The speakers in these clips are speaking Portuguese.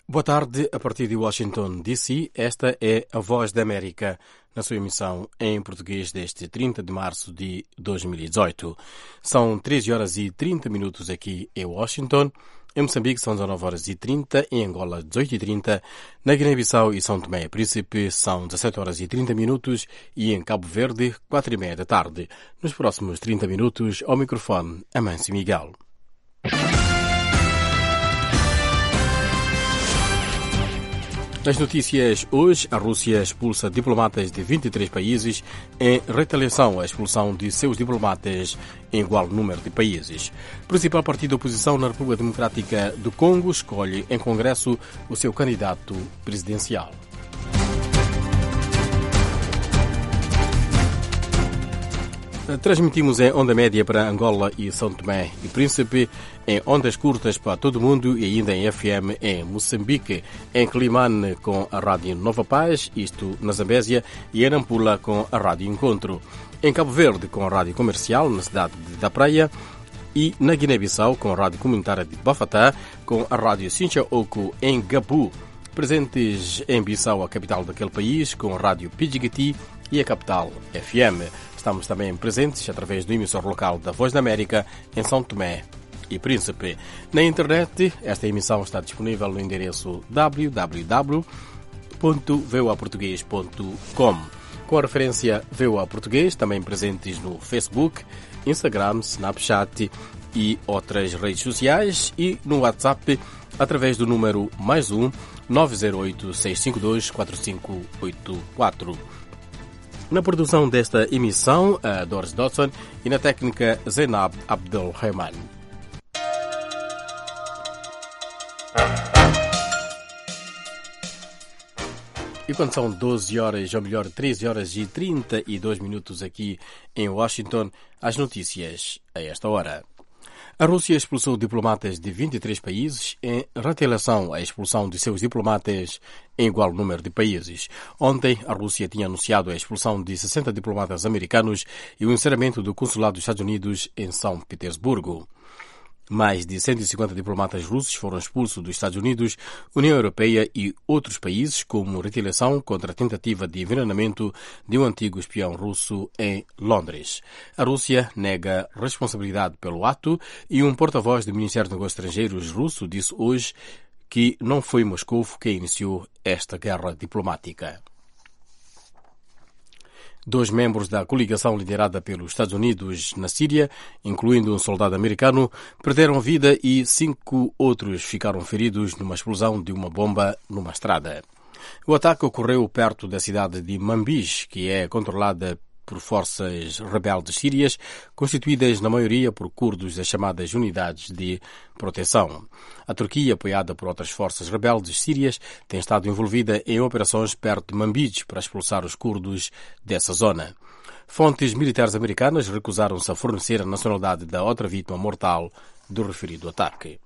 Boa tarde, a partir de Washington, D.C., esta é a Voz da América, na sua emissão em português deste 30 de março de 2018. São 13 horas e 30 minutos aqui em Washington, em Moçambique são 19 horas e 30, em Angola 18 e 30, na Guiné-Bissau e São Tomé e Príncipe são 17 horas e 30 minutos e em Cabo Verde 4 e meia da tarde. Nos próximos 30 minutos, ao microfone, Amâncio Miguel. Nas notícias hoje, a Rússia expulsa diplomatas de 23 países em retaliação à expulsão de seus diplomatas em igual número de países. O principal partido da oposição na República Democrática do Congo escolhe em Congresso o seu candidato presidencial. Transmitimos em onda média para Angola e São Tomé e Príncipe, em ondas curtas para todo o mundo e ainda em FM em Moçambique, em Climane com a Rádio Nova Paz, isto na Zambésia, e em Nampula com a Rádio Encontro. Em Cabo Verde com a Rádio Comercial, na cidade da Praia, e na Guiné-Bissau com a Rádio Comunitária de Bafatá, com a Rádio Sincha Oco em Gabu. Presentes em Bissau, a capital daquele país, com a Rádio Pidjigiti e a Capital FM. Estamos também presentes através do emissor local da Voz da América em São Tomé e Príncipe. Na internet, esta emissão está disponível no endereço www.voaportugues.com. Com a referência VOA Português, também presentes no Facebook, Instagram, Snapchat e outras redes sociais e no WhatsApp através do número +1 908 652 4584. Na produção desta emissão, a Doris Dodson e na técnica Zainab Abdelrahman. E quando são 12 horas, ou melhor, 13 horas e 32 minutos aqui em Washington, as notícias a esta hora. A Rússia expulsou diplomatas de 23 países em retaliação à expulsão de seus diplomatas em igual número de países. Ontem, a Rússia tinha anunciado a expulsão de 60 diplomatas americanos e o encerramento do consulado dos Estados Unidos em São Petersburgo. Mais de 150 diplomatas russos foram expulsos dos Estados Unidos, União Europeia e outros países como retaliação contra a tentativa de envenenamento de um antigo espião russo em Londres. A Rússia nega responsabilidade pelo ato e um porta-voz do Ministério dos Negócios Estrangeiros russo disse hoje que não foi Moscou quem iniciou esta guerra diplomática. 2 membros da coligação liderada pelos Estados Unidos na Síria, incluindo um soldado americano, perderam a vida e 5 outros ficaram feridos numa explosão de uma bomba numa estrada. O ataque ocorreu perto da cidade de Manbij, que é controlada por forças rebeldes sírias, constituídas na maioria por curdos das chamadas unidades de proteção. A Turquia, apoiada por outras forças rebeldes sírias, tem estado envolvida em operações perto de Manbij para expulsar os curdos dessa zona. Fontes militares americanas recusaram-se a fornecer a nacionalidade da outra vítima mortal do referido ataque.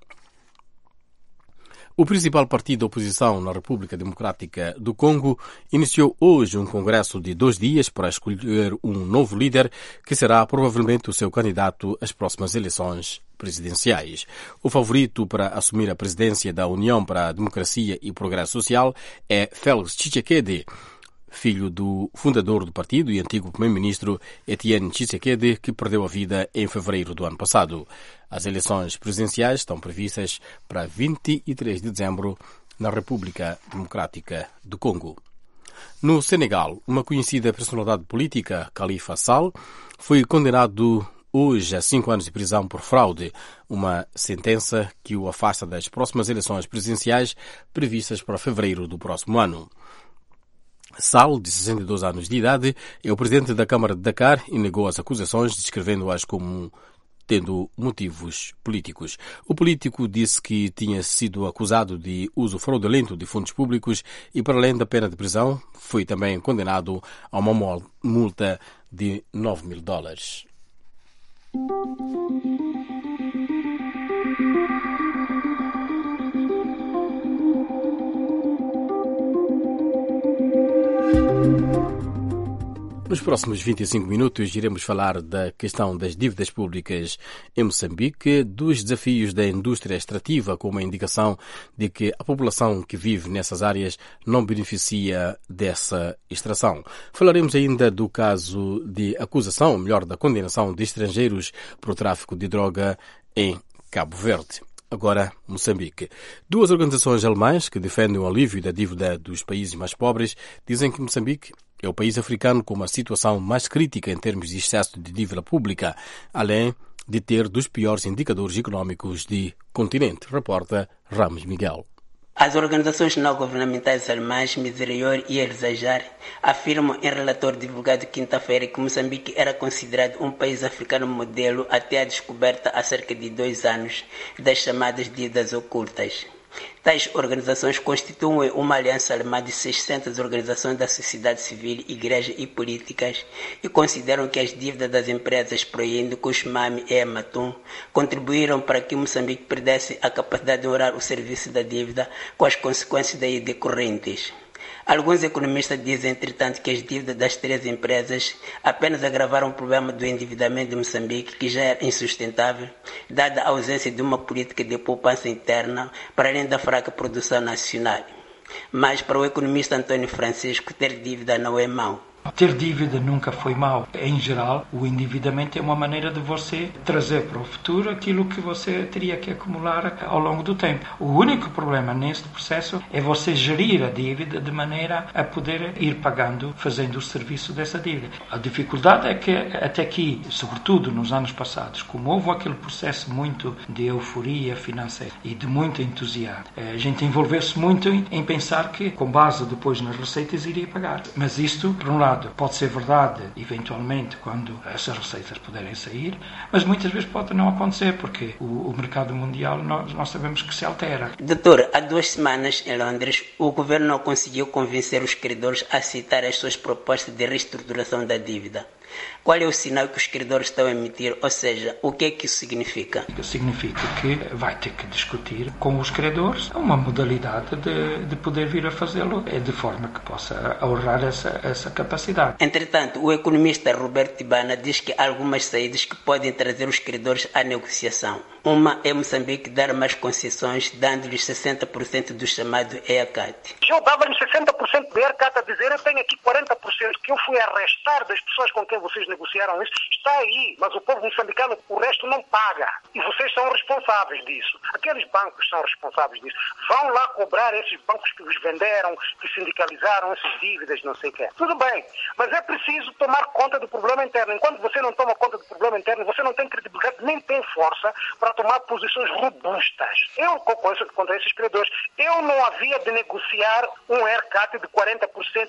O principal partido da oposição na República Democrática do Congo iniciou hoje um congresso de 2 dias para escolher um novo líder que será provavelmente o seu candidato às próximas eleições presidenciais. O favorito para assumir a presidência da União para a Democracia e Progresso Social é Félix Tshisekedi, filho do fundador do partido e antigo primeiro-ministro Etienne Tshisekedi, que perdeu a vida em fevereiro do ano passado. As eleições presidenciais estão previstas para 23 de dezembro na República Democrática do Congo. No Senegal, uma conhecida personalidade política, Khalifa Sall, foi condenado hoje a 5 anos de prisão por fraude, uma sentença que o afasta das próximas eleições presidenciais previstas para fevereiro do próximo ano. Sall, de 62 anos de idade, é o presidente da Câmara de Dakar e negou as acusações, descrevendo-as como tendo motivos políticos. O político disse que tinha sido acusado de uso fraudulento de fundos públicos e, para além da pena de prisão, foi também condenado a uma multa de $9.000. Nos próximos 25 minutos iremos falar da questão das dívidas públicas em Moçambique, dos desafios da indústria extrativa, com uma indicação de que a população que vive nessas áreas não beneficia dessa extração. Falaremos ainda do caso de acusação, ou melhor, da condenação de estrangeiros por tráfico de droga em Cabo Verde. Agora, Moçambique. Duas organizações alemãs que defendem o alívio da dívida dos países mais pobres dizem que Moçambique é o país africano com uma situação mais crítica em termos de excesso de dívida pública, além de ter dos piores indicadores económicos do continente, reporta Ramos Miguel. As organizações não-governamentais alemãs Miserior e Elzajar afirmam em relatório divulgado quinta-feira que Moçambique era considerado um país africano modelo até a descoberta há cerca de 2 anos das chamadas dívidas ocultas. Tais organizações constituem uma aliança alemã de 600 organizações da sociedade civil, igreja e políticas e consideram que as dívidas das empresas Proindo, Cusmami e Amatum contribuíram para que Moçambique perdesse a capacidade de honrar o serviço da dívida com as consequências daí decorrentes. Alguns economistas dizem, entretanto, que as dívidas das 3 empresas apenas agravaram o problema do endividamento de Moçambique, que já era insustentável, dada a ausência de uma política de poupança interna, para além da fraca produção nacional. Mas, para o economista António Francisco, ter dívida não é mau. Ter dívida nunca foi mau. Em geral, o endividamento é uma maneira de você trazer para o futuro aquilo que você teria que acumular ao longo do tempo. O único problema neste processo é você gerir a dívida de maneira a poder ir pagando, fazendo o serviço dessa dívida. A dificuldade é que até aqui, sobretudo nos anos passados, como houve aquele processo muito de euforia financeira e de muito entusiasmo, a gente envolveu-se muito em pensar que, com base depois nas receitas, iria pagar. Mas isto, por um lado, pode ser verdade, eventualmente, quando essas receitas puderem sair, mas muitas vezes pode não acontecer, porque o mercado mundial, nós sabemos que se altera. Doutor, há 2 semanas, em Londres, o governo não conseguiu convencer os credores a aceitar as suas propostas de reestruturação da dívida. Qual é o sinal que os credores estão a emitir? Ou seja, o que é que isso significa? Significa que vai ter que discutir com os credores uma modalidade de poder vir a fazê-lo de forma que possa ahorrar essa capacidade. Entretanto, o economista Roberto Tibana diz que há algumas saídas que podem trazer os credores à negociação. Uma é Moçambique dar mais concessões, dando-lhes 60% do chamado EACAT. Eu dava-lhes 60% do EACAT, a dizer, eu tenho aqui 40% que eu fui arrestar das pessoas com quem vocês negociaram isso, está aí, mas o povo moçambicano, o resto não paga. E vocês são responsáveis disso. Aqueles bancos são responsáveis disso. Vão lá cobrar esses bancos que vos venderam, que sindicalizaram essas dívidas, não sei o quê. Tudo bem, mas é preciso tomar conta do problema interno. Enquanto você não toma conta do problema interno, você não tem credibilidade, nem tem força para tomar posições robustas. Eu, contra esses credores, eu não havia de negociar um ERCAT de 40%,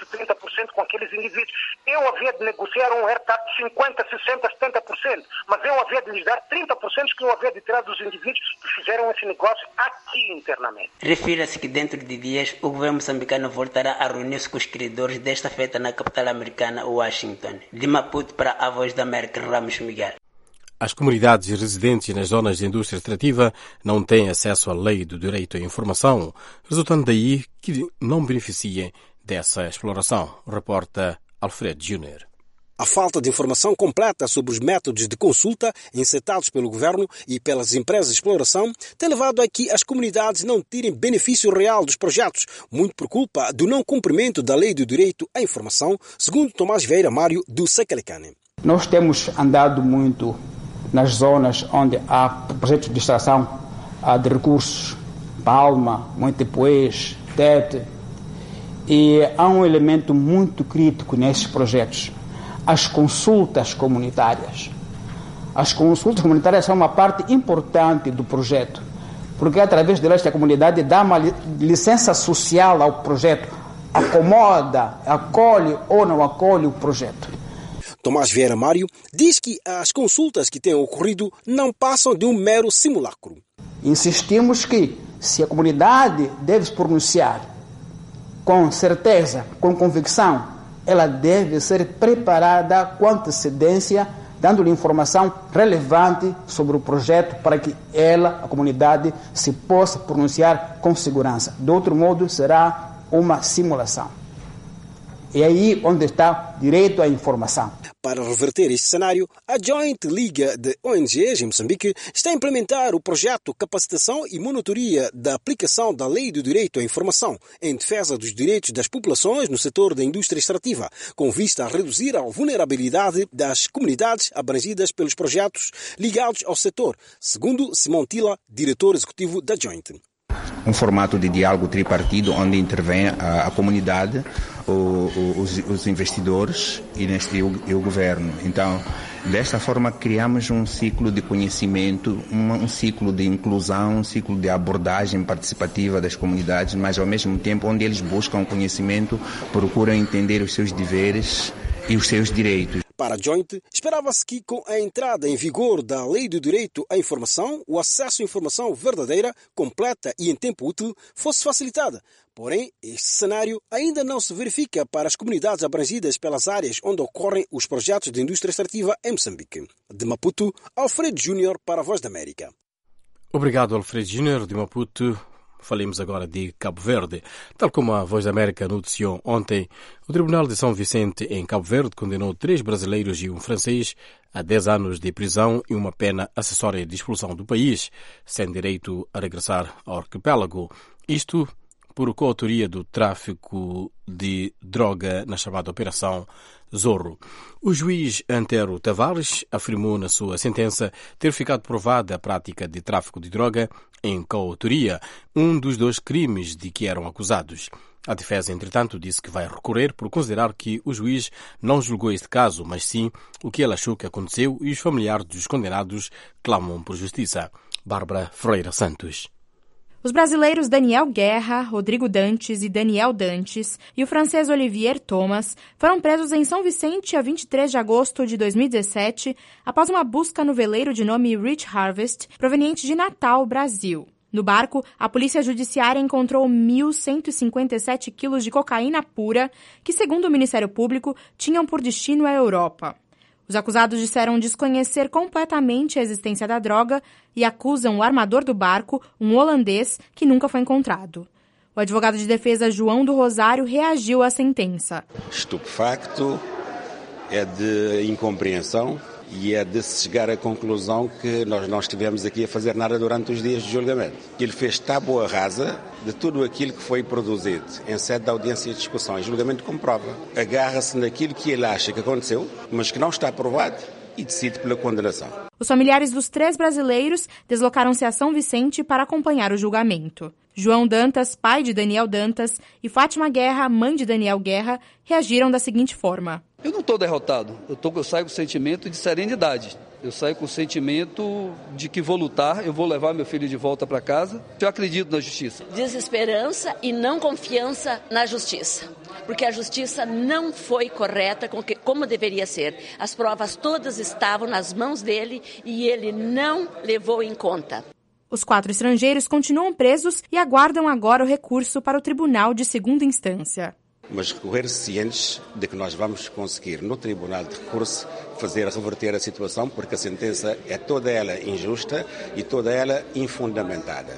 30% com aqueles indivíduos. Eu havia de negociar um ERCAT de 50%, 60%, 70%, mas eu havia de lhes dar 30% que eu havia de tirar dos indivíduos que fizeram esse negócio aqui internamente. Refira-se que dentro de dias o governo moçambicano voltará a reunir-se com os credores desta feita na capital americana, Washington. De Maputo para a Voz da América, Ramos Miguel. As comunidades residentes nas zonas de indústria extrativa não têm acesso à lei do direito à informação, resultando daí que não beneficiem dessa exploração, reporta Alfredo Júnior. A falta de informação completa sobre os métodos de consulta encetados pelo governo e pelas empresas de exploração tem levado a que as comunidades não tirem benefício real dos projetos, muito por culpa do não cumprimento da lei do direito à informação, segundo Tomás Vieira Mário, do Secalicane. Nós temos andado muito nas zonas onde há projetos de extração de recursos, Palma, Montepuez, Tete, e há um elemento muito crítico nesses projetos: as consultas comunitárias. As consultas comunitárias são uma parte importante do projeto, porque através delas a comunidade dá uma licença social ao projeto, acomoda, acolhe ou não acolhe o projeto. Tomás Vieira Mário diz que as consultas que têm ocorrido não passam de um mero simulacro. Insistimos que, se a comunidade deve se pronunciar com certeza, com convicção, ela deve ser preparada com antecedência, dando-lhe informação relevante sobre o projeto para que ela, a comunidade, se possa pronunciar com segurança. De outro modo, será uma simulação. É aí onde está direito à informação. Para reverter este cenário, a Joint Liga de ONGs em Moçambique está a implementar o projeto Capacitação e Monitoria da Aplicação da Lei do Direito à Informação em defesa dos direitos das populações no setor da indústria extrativa, com vista a reduzir a vulnerabilidade das comunidades abrangidas pelos projetos ligados ao setor, segundo Simão Tila, diretor executivo da Joint. Um formato de diálogo tripartido onde intervém a comunidade, os investidores e o governo. Então, desta forma, criamos um ciclo de conhecimento, um ciclo de inclusão, um ciclo de abordagem participativa das comunidades, mas ao mesmo tempo onde eles buscam conhecimento, procuram entender os seus deveres e os seus direitos. Para a Joint, esperava-se que, com a entrada em vigor da Lei do Direito à Informação, o acesso à informação verdadeira, completa e em tempo útil fosse facilitado. Porém, este cenário ainda não se verifica para as comunidades abrangidas pelas áreas onde ocorrem os projetos de indústria extrativa em Moçambique. De Maputo, Alfredo Júnior para a Voz da América. Obrigado, Alfredo Júnior, de Maputo. Falemos agora de Cabo Verde. Tal como a Voz da América noticiou ontem, o Tribunal de São Vicente, em Cabo Verde, condenou 3 brasileiros e um francês a 10 anos de prisão e uma pena acessória de expulsão do país, sem direito a regressar ao arquipélago. Isto por coautoria do tráfico de droga na chamada Operação Zorro. O juiz Antero Tavares afirmou na sua sentença ter ficado provada a prática de tráfico de droga em coautoria, um dos 2 crimes de que eram acusados. A defesa, entretanto, disse que vai recorrer por considerar que o juiz não julgou este caso, mas sim o que ele achou que aconteceu e os familiares dos condenados clamam por justiça. Bárbara Freira Santos. Os brasileiros Daniel Guerra, Rodrigo Dantes e Daniel Dantes e o francês Olivier Thomas foram presos em São Vicente a 23 de agosto de 2017 após uma busca no veleiro de nome Rich Harvest, proveniente de Natal, Brasil. No barco, a polícia judiciária encontrou 1.157 quilos de cocaína pura que, segundo o Ministério Público, tinham por destino a Europa. Os acusados disseram desconhecer completamente a existência da droga e acusam o armador do barco, um holandês, que nunca foi encontrado. O advogado de defesa João do Rosário reagiu à sentença. Estupefacto, é de incompreensão e é de se chegar à conclusão que nós não estivemos aqui a fazer nada durante os dias de julgamento. Ele fez tábua rasa de tudo aquilo que foi produzido em sede de audiência de discussão e julgamento com prova. Agarra-se naquilo que ele acha que aconteceu, mas que não está provado e decide pela condenação. Os familiares dos 3 brasileiros deslocaram-se a São Vicente para acompanhar o julgamento. João Dantas, pai de Daniel Dantas, e Fátima Guerra, mãe de Daniel Guerra, reagiram da seguinte forma. Eu não estou derrotado, eu saio com o sentimento de serenidade. Eu saio com o sentimento de que vou lutar, eu vou levar meu filho de volta para casa. Eu acredito na justiça. Desesperança e não confiança na justiça. Porque a justiça não foi correta como deveria ser. As provas todas estavam nas mãos dele e ele não levou em conta. Os 4 estrangeiros continuam presos e aguardam agora o recurso para o Tribunal de Segunda Instância. Mas correr cientes de que nós vamos conseguir, no Tribunal de Recurso, fazer reverter a situação, porque a sentença é toda ela injusta e toda ela infundamentada.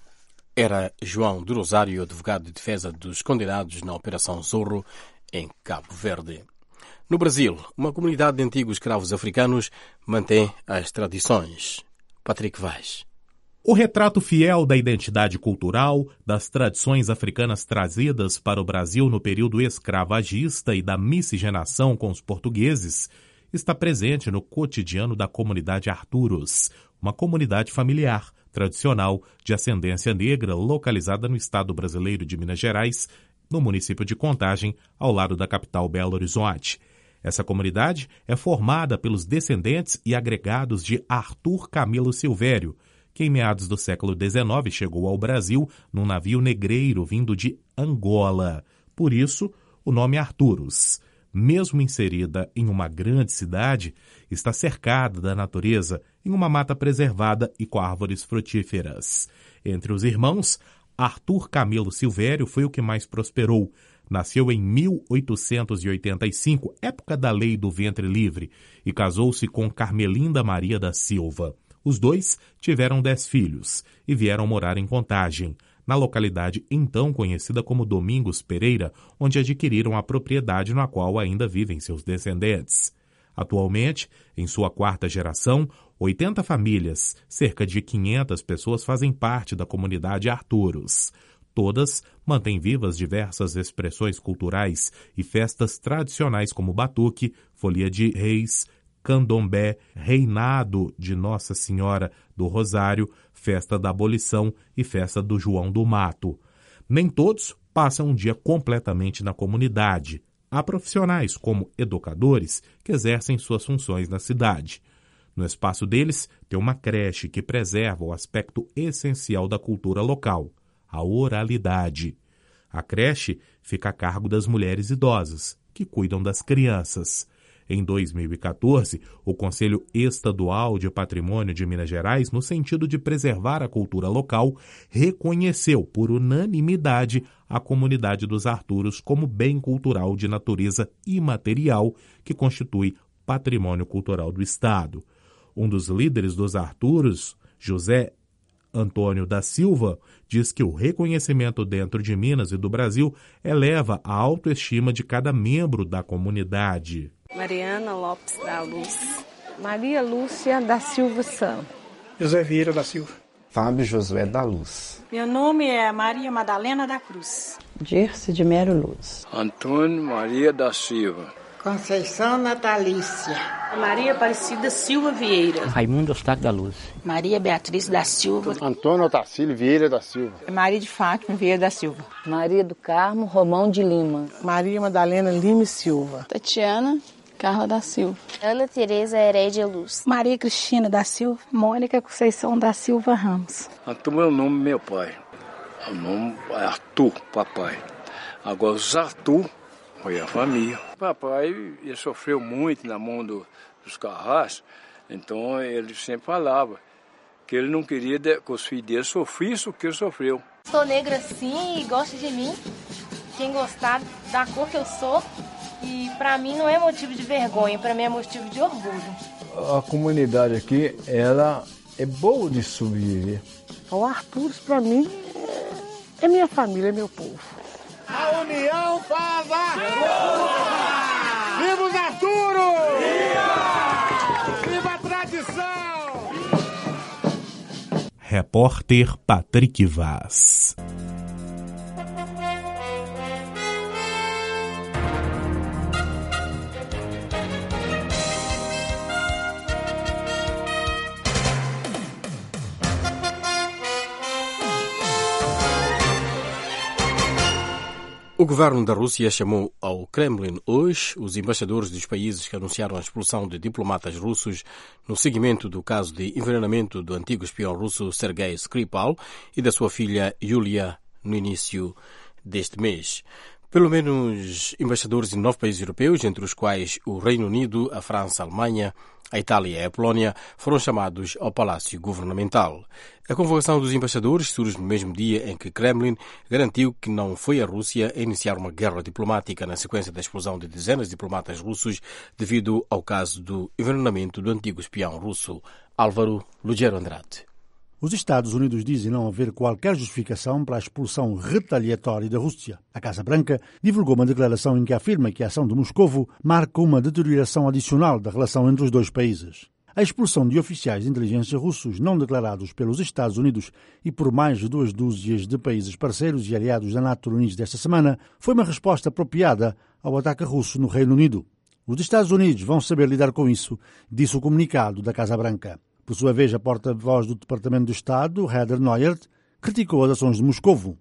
Era João do Rosário, advogado de defesa dos condenados na Operação Zorro, em Cabo Verde. No Brasil, uma comunidade de antigos escravos africanos mantém as tradições. Patrick Vaz. O retrato fiel da identidade cultural, das tradições africanas trazidas para o Brasil no período escravagista e da miscigenação com os portugueses está presente no cotidiano da comunidade Arturos, uma comunidade familiar, tradicional, de ascendência negra, localizada no estado brasileiro de Minas Gerais, no município de Contagem, ao lado da capital Belo Horizonte. Essa comunidade é formada pelos descendentes e agregados de Arthur Camilo Silvério, que em meados do século XIX chegou ao Brasil num navio negreiro vindo de Angola. Por isso, o nome Arturos. Mesmo inserida em uma grande cidade, está cercada da natureza em uma mata preservada e com árvores frutíferas. Entre os irmãos, Arthur Camilo Silvério foi o que mais prosperou. Nasceu em 1885, época da Lei do Ventre Livre, e casou-se com Carmelinda Maria da Silva. Os 2 tiveram 10 filhos e vieram morar em Contagem. na localidade então conhecida como Domingos Pereira, onde adquiriram a propriedade na qual ainda vivem seus descendentes. Atualmente, em sua quarta geração, 80 famílias, cerca de 500 pessoas fazem parte da comunidade Arturos. Todas mantêm vivas diversas expressões culturais e festas tradicionais como batuque, folia de reis, candomblé, reinado de Nossa Senhora do Rosário, festa da abolição e festa do João do Mato. Nem todos passam um dia completamente na comunidade. Há profissionais, como educadores, que exercem suas funções na cidade. No espaço deles, tem uma creche que preserva o aspecto essencial da cultura local, a oralidade. A creche fica a cargo das mulheres idosas, que cuidam das crianças. Em 2014, o Conselho Estadual de Patrimônio de Minas Gerais, no sentido de preservar a cultura local, reconheceu por unanimidade a comunidade dos Arturos como bem cultural de natureza imaterial que constitui patrimônio cultural do Estado. Um dos líderes dos Arturos, José Antônio da Silva, diz que o reconhecimento dentro de Minas e do Brasil eleva a autoestima de cada membro da comunidade. Mariana Lopes da Luz. Maria Lúcia da Silva Santos. José Vieira da Silva. Fábio Josué da Luz. Meu nome é Maria Madalena da Cruz. Dirce de Mero Luz. Antônio Maria da Silva. Conceição Natalícia. Maria Aparecida Silva Vieira. Raimundo Eustáquio da Luz. Maria Beatriz da Silva. Antônio Otacílio Vieira da Silva. Maria de Fátima Vieira da Silva. Maria do Carmo Romão de Lima. Maria Madalena Lima Silva. Tatiana Carla da Silva. Ana Tereza Herédia Luz. Maria Cristina da Silva. Mônica Conceição da Silva Ramos. Arthur é o nome do meu pai. O nome é Arthur, papai. Agora os Arthur foi a família. Papai ele sofreu muito na mão dos carrascos, então ele sempre falava que ele não queria que os filhos dele sofrissem o que ele sofreu. Sou negra sim e gosto de mim. Quem gostar da cor que eu sou, e para mim não é motivo de vergonha, para mim é motivo de orgulho. A comunidade aqui, ela é boa de sobreviver. O Arturos para mim é minha família, é meu povo. A união faz a força! Viva os Arturos! Viva! Viva a tradição! Repórter Patrick Vaz. O governo da Rússia chamou ao Kremlin hoje os embaixadores dos países que anunciaram a expulsão de diplomatas russos no seguimento do caso de envenenamento do antigo espião russo Sergei Skripal e da sua filha Yulia no início deste mês. Pelo menos embaixadores de 9 países europeus, entre os quais o Reino Unido, a França, a Alemanha, a Itália e a Polónia, foram chamados ao Palácio Governamental. A convocação dos embaixadores surge no mesmo dia em que Kremlin garantiu que não foi a Rússia a iniciar uma guerra diplomática na sequência da explosão de dezenas de diplomatas russos devido ao caso do envenenamento do antigo espião russo. Álvaro Lugero Andrade. Os Estados Unidos dizem não haver qualquer justificação para a expulsão retaliatória da Rússia. A Casa Branca divulgou uma declaração em que afirma que a ação de Moscovo marca uma deterioração adicional da relação entre os dois países. A expulsão de oficiais de inteligência russos não declarados pelos Estados Unidos e por mais de 2 dúzias de países parceiros e aliados da NATO no início desta semana foi uma resposta apropriada ao ataque russo no Reino Unido. Os Estados Unidos vão saber lidar com isso, disse o comunicado da Casa Branca. Por sua vez, a porta-voz do Departamento de Estado, Heather Nauert, criticou as ações de Moscovo.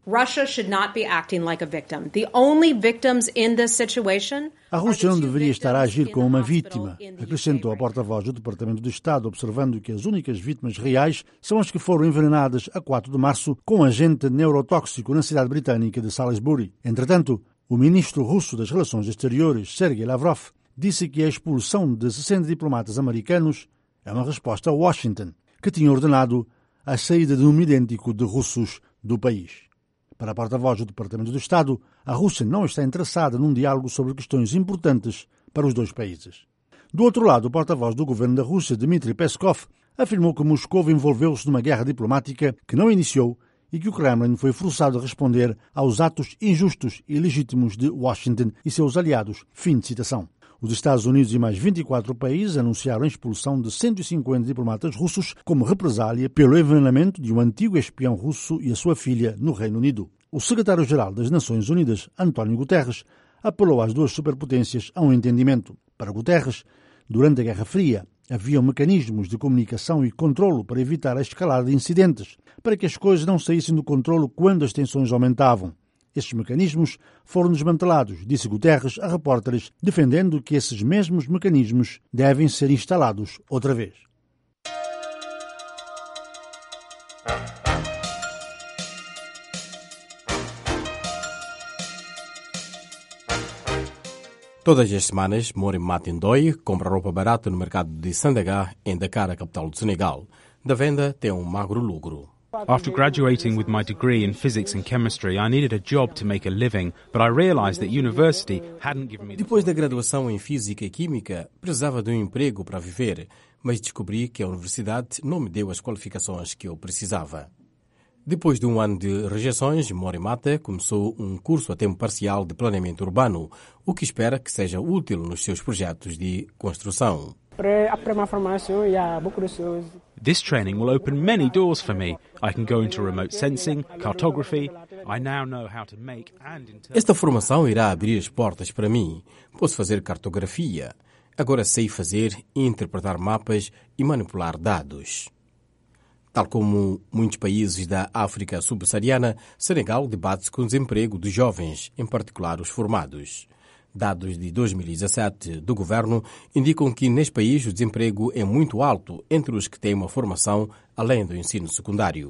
A Rússia não deveria estar a agir como uma vítima, acrescentou a porta-voz do Departamento de Estado, observando que as únicas vítimas reais são as que foram envenenadas a 4 de março com agente neurotóxico na cidade britânica de Salisbury. Entretanto, o ministro russo das Relações Exteriores, Sergei Lavrov, disse que a expulsão de 60 diplomatas americanos é uma resposta a Washington, que tinha ordenado a saída de um idêntico de russos do país. Para a porta-voz do Departamento de Estado, a Rússia não está interessada num diálogo sobre questões importantes para os dois países. Do outro lado, o porta-voz do governo da Rússia, Dmitry Peskov, afirmou que Moscou envolveu-se numa guerra diplomática que não iniciou e que o Kremlin foi forçado a responder aos atos injustos e ilegítimos de Washington e seus aliados. Fim de citação. Os Estados Unidos e mais 24 países anunciaram a expulsão de 150 diplomatas russos como represália pelo envenenamento de um antigo espião russo e a sua filha no Reino Unido. O secretário-geral das Nações Unidas, António Guterres, apelou às duas superpotências a um entendimento. Para Guterres, durante a Guerra Fria, haviam mecanismos de comunicação e controlo para evitar a escalada de incidentes, para que as coisas não saíssem do controlo quando as tensões aumentavam. Estes mecanismos foram desmantelados, disse Guterres a repórteres, defendendo que esses mesmos mecanismos devem ser instalados outra vez. Todas as semanas, Morim Matindoy compra roupa barata no mercado de Sandaga, em Dakar, a capital do Senegal. Da venda tem um magro lucro. After graduating with my degree in physics and chemistry, I needed a job to make a living, but I realized that university hadn't given me... Depois da graduação em física e química, precisava de um emprego para viver, mas descobri que a universidade não me deu as qualificações que eu precisava. Depois de um ano de rejeições, Morimata começou um curso a tempo parcial de planeamento urbano, o que espera que seja útil nos seus projetos de construção. This training will open many doors for me. I can go into remote sensing, cartography. I now know how to make and interpret. Esta formação irá abrir as portas para mim. Posso fazer cartografia. Agora sei fazer e interpretar mapas e manipular dados. Tal como muitos países da África subsaariana, Senegal debate-se com o desemprego dos jovens, em particular os formados. Dados de 2017 do governo indicam que neste país o desemprego é muito alto entre os que têm uma formação além do ensino secundário.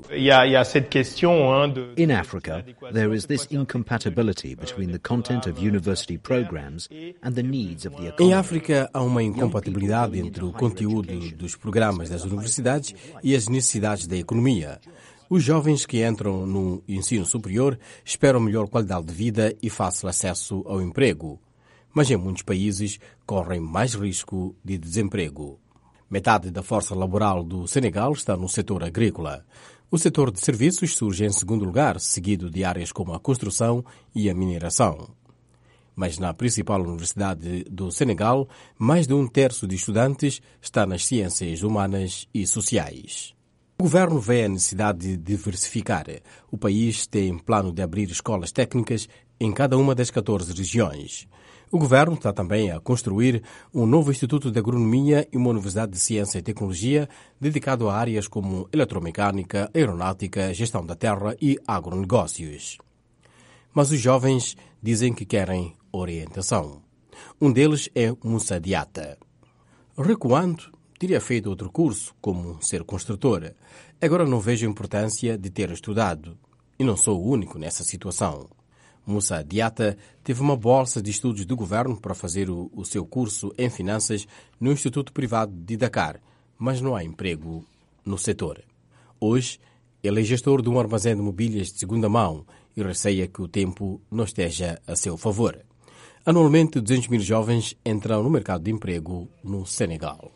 In Africa, there is this incompatibility between the content of university programs and the needs of the economy. Em África há uma incompatibilidade entre o conteúdo dos programas das universidades e as necessidades da economia. Os jovens que entram no ensino superior esperam melhor qualidade de vida e fácil acesso ao emprego. Mas em muitos países correm mais risco de desemprego. Metade da força laboral do Senegal está no setor agrícola. O setor de serviços surge em segundo lugar, seguido de áreas como a construção e a mineração. Mas na principal universidade do Senegal, mais de um terço de estudantes está nas ciências humanas e sociais. O governo vê a necessidade de diversificar. O país tem plano de abrir escolas técnicas em cada uma das 14 regiões. O governo está também a construir um novo Instituto de Agronomia e uma Universidade de Ciência e Tecnologia dedicado a áreas como eletromecânica, aeronáutica, gestão da terra e agronegócios. Mas os jovens dizem que querem orientação. Um deles é Moussa Diatta. Recuando, teria feito outro curso, como ser construtor. Agora não vejo a importância de ter estudado. E não sou o único nessa situação. Moussa Diatta teve uma bolsa de estudos do governo para fazer o seu curso em finanças no Instituto Privado de Dakar, mas não há emprego no setor. Hoje, ele é gestor de um armazém de mobílias de segunda mão e receia que o tempo não esteja a seu favor. Anualmente, 200 mil jovens entram no mercado de emprego no Senegal.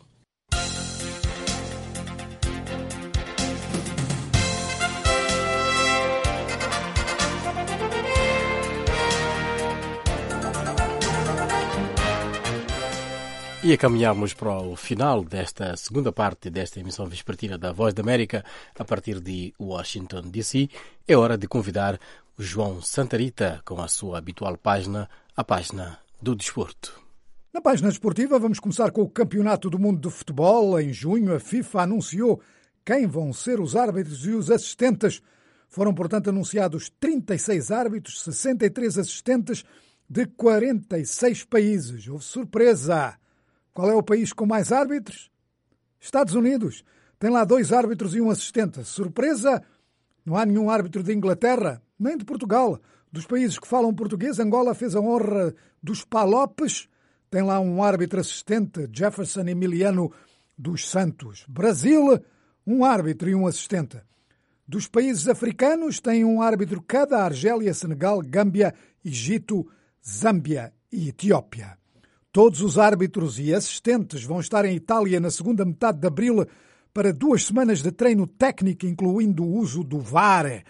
E a caminharmos para o final desta segunda parte desta emissão vespertina da Voz da América, a partir de Washington, D.C., é hora de convidar o João Santarita com a sua habitual página, a página do desporto. Na página desportiva vamos começar com o Campeonato do Mundo de Futebol. Em junho, a FIFA anunciou quem vão ser os árbitros e os assistentes. Foram, portanto, anunciados 36 árbitros, 63 assistentes de 46 países. Houve surpresa! Qual é o país com mais árbitros? Estados Unidos. Tem lá 2 árbitros e um assistente. Surpresa? Não há nenhum árbitro de Inglaterra, nem de Portugal. Dos países que falam português, Angola fez a honra dos Palopes. Tem lá um árbitro assistente, Jefferson Emiliano dos Santos. Brasil, um árbitro e um assistente. Dos países africanos, tem um árbitro cada: Argélia, Senegal, Gâmbia, Egito, Zâmbia e Etiópia. Todos os árbitros e assistentes vão estar em Itália na segunda metade de abril para 2 semanas de treino técnico, incluindo o uso do VAR.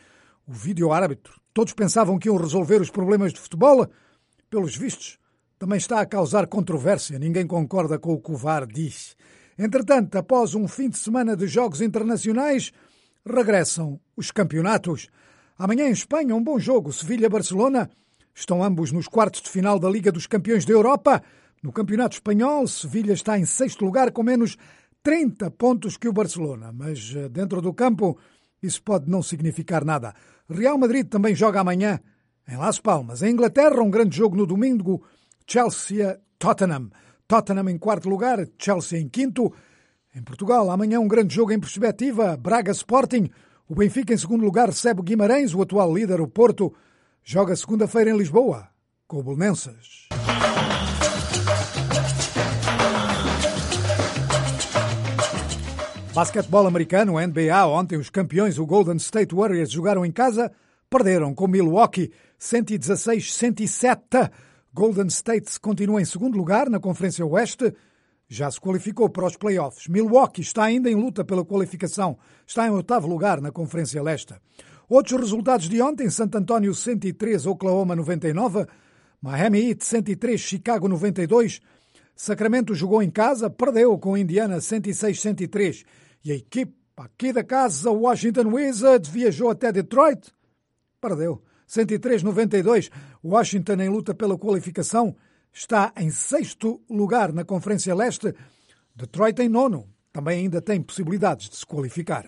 o vídeo-árbitro. Todos pensavam que iam resolver os problemas de futebol. Pelos vistos, também está a causar controvérsia. Ninguém concorda com o que o VAR diz. Entretanto, após um fim de semana de jogos internacionais, regressam os campeonatos. Amanhã em Espanha, um bom jogo. Sevilha-Barcelona estão ambos nos quartos de final da Liga dos Campeões da Europa. No Campeonato Espanhol, Sevilha está em 6º lugar com menos 30 pontos que o Barcelona. Mas dentro do campo, isso pode não significar nada. Real Madrid também joga amanhã em Las Palmas. Em Inglaterra, um grande jogo no domingo. Chelsea-Tottenham. Tottenham em 4º lugar, Chelsea em 5º. Em Portugal, amanhã um grande jogo em perspectiva. Braga-Sporting. O Benfica em 2º lugar recebe o Guimarães. O atual líder, o Porto, joga segunda-feira em Lisboa com o Belenenses. Basquetebol americano, NBA, ontem os campeões, o Golden State Warriors, jogaram em casa, perderam com Milwaukee 116-107. Golden State continua em 2º lugar na Conferência Oeste, já se qualificou para os playoffs. Milwaukee está ainda em luta pela qualificação, está em 8º lugar na Conferência Leste. Outros resultados de ontem: Santo António 103, Oklahoma 99, Miami Heat 103, Chicago 92, Sacramento jogou em casa, perdeu com Indiana 106-103. E a equipe aqui da casa, Washington Wizards, viajou até Detroit, perdeu 103-92. Washington, em luta pela qualificação, está em 6º lugar na Conferência Leste. Detroit em 9º, também ainda tem possibilidades de se qualificar.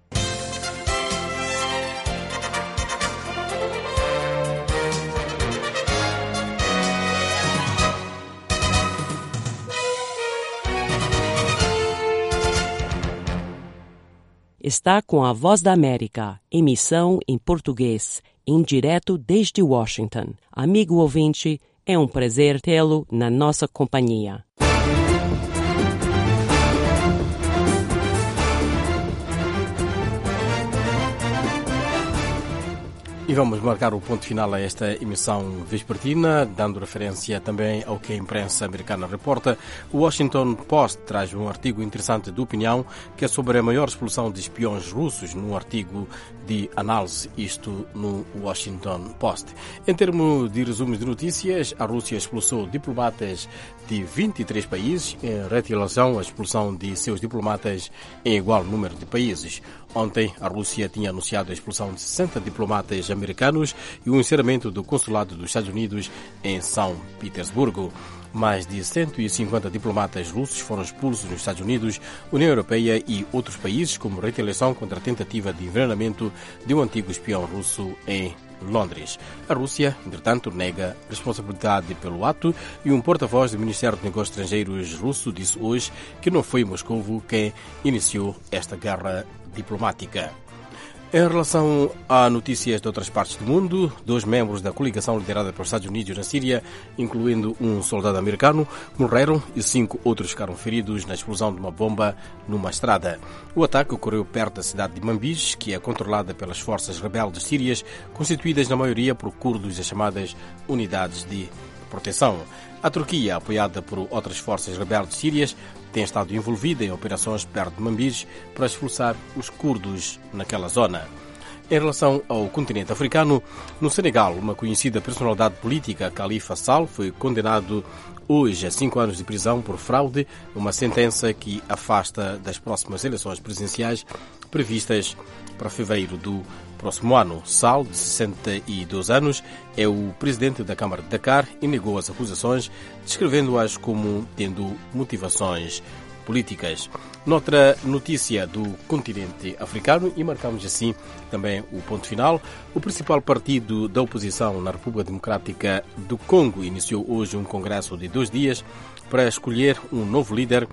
Está com a Voz da América, emissão em português, em direto desde Washington. Amigo ouvinte, é um prazer tê-lo na nossa companhia. E vamos marcar o ponto final a esta emissão vespertina, dando referência também ao que a imprensa americana reporta. O Washington Post traz um artigo interessante de opinião que é sobre a maior expulsão de espiões russos num artigo de análise, isto no Washington Post. Em termos de resumos de notícias, a Rússia expulsou diplomatas de 23 países em retaliação à expulsão de seus diplomatas em igual número de países. Ontem, a Rússia tinha anunciado a expulsão de 60 diplomatas americanos e o encerramento do consulado dos Estados Unidos em São Petersburgo. Mais de 150 diplomatas russos foram expulsos nos Estados Unidos, União Europeia e outros países como retaliação contra a tentativa de envenenamento de um antigo espião russo em Londres. A Rússia, entretanto, nega responsabilidade pelo ato e um porta-voz do Ministério dos Negócios Estrangeiros russo disse hoje que não foi Moscovo quem iniciou esta guerra diplomática. Em relação a notícias de outras partes do mundo, 2 membros da coligação liderada pelos Estados Unidos na Síria, incluindo um soldado americano, morreram e 5 outros ficaram feridos na explosão de uma bomba numa estrada. O ataque ocorreu perto da cidade de Manbij, que é controlada pelas forças rebeldes sírias, constituídas na maioria por curdos das chamadas Unidades de Proteção. A Turquia, apoiada por outras forças rebeldes sírias, tem estado envolvida em operações perto de Manbij para expulsar os curdos naquela zona. Em relação ao continente africano, no Senegal, uma conhecida personalidade política, Khalifa Sall, foi condenado hoje a 5 anos de prisão por fraude, uma sentença que afasta das próximas eleições presidenciais previstas para fevereiro do próximo ano. Sall, de 62 anos, é o presidente da Câmara de Dakar e negou as acusações, descrevendo-as como tendo motivações políticas. Noutra notícia do continente africano, e marcamos assim também o ponto final, o principal partido da oposição na República Democrática do Congo iniciou hoje um congresso de 2 dias para escolher um novo líder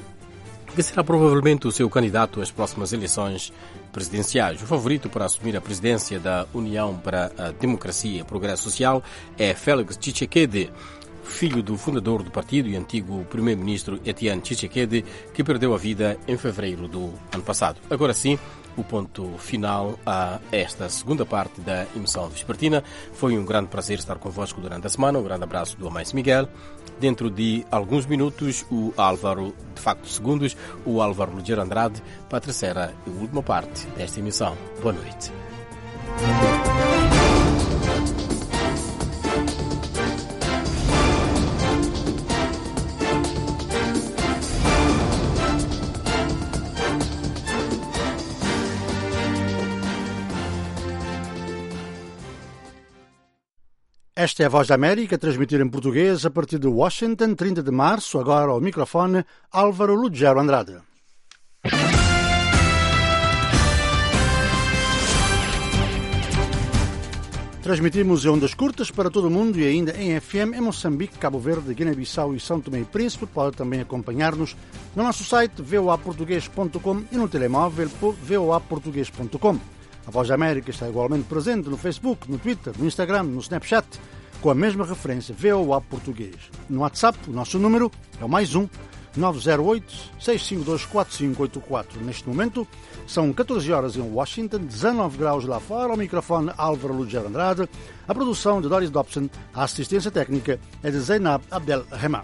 que será provavelmente o seu candidato às próximas eleições presidenciais. O favorito para assumir a presidência da União para a Democracia e Progresso Social é Félix Tshisekedi, filho do fundador do partido e antigo primeiro-ministro Etienne Tshisekedi, que perdeu a vida em fevereiro do ano passado. Agora sim, o ponto final a esta segunda parte da emissão vespertina. Foi um grande prazer estar convosco durante a semana. Um grande abraço do Amais Miguel. Dentro de alguns minutos, o Álvaro, de facto segundos, o Álvaro Lugero Andrade para a terceira e última parte desta emissão. Boa noite. Esta é a Voz da América, transmitida em português a partir de Washington, 30 de março. Agora ao microfone, Álvaro Lugero Andrade. Transmitimos em ondas curtas para todo o mundo e ainda em FM em Moçambique, Cabo Verde, Guiné-Bissau e São Tomé e Príncipe. Pode também acompanhar-nos no nosso site voaportugues.com e no telemóvel por voaportugues.com. A Voz da América está igualmente presente no Facebook, no Twitter, no Instagram, no Snapchat, com a mesma referência, VOA Português. No WhatsApp, o nosso número é o +1 908-652-4584. Neste momento, são 14 horas em Washington, 19 graus lá fora. Ao microfone, Álvaro Lugero Andrade. A produção de Doris Dobson, a assistência técnica é de Zainab Abdelrahman.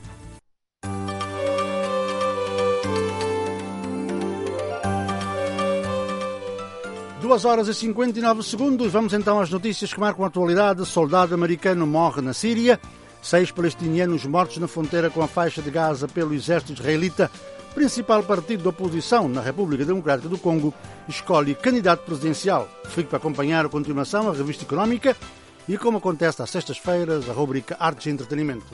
2 horas e 59 segundos. Vamos então às notícias que marcam a atualidade. Soldado americano morre na Síria. 6 palestinianos mortos na fronteira com a faixa de Gaza pelo exército israelita. Principal partido da oposição na República Democrática do Congo escolhe candidato presidencial. Fique para acompanhar a continuação, a revista económica e, como acontece às sextas-feiras, a rubrica Artes e Entretenimento.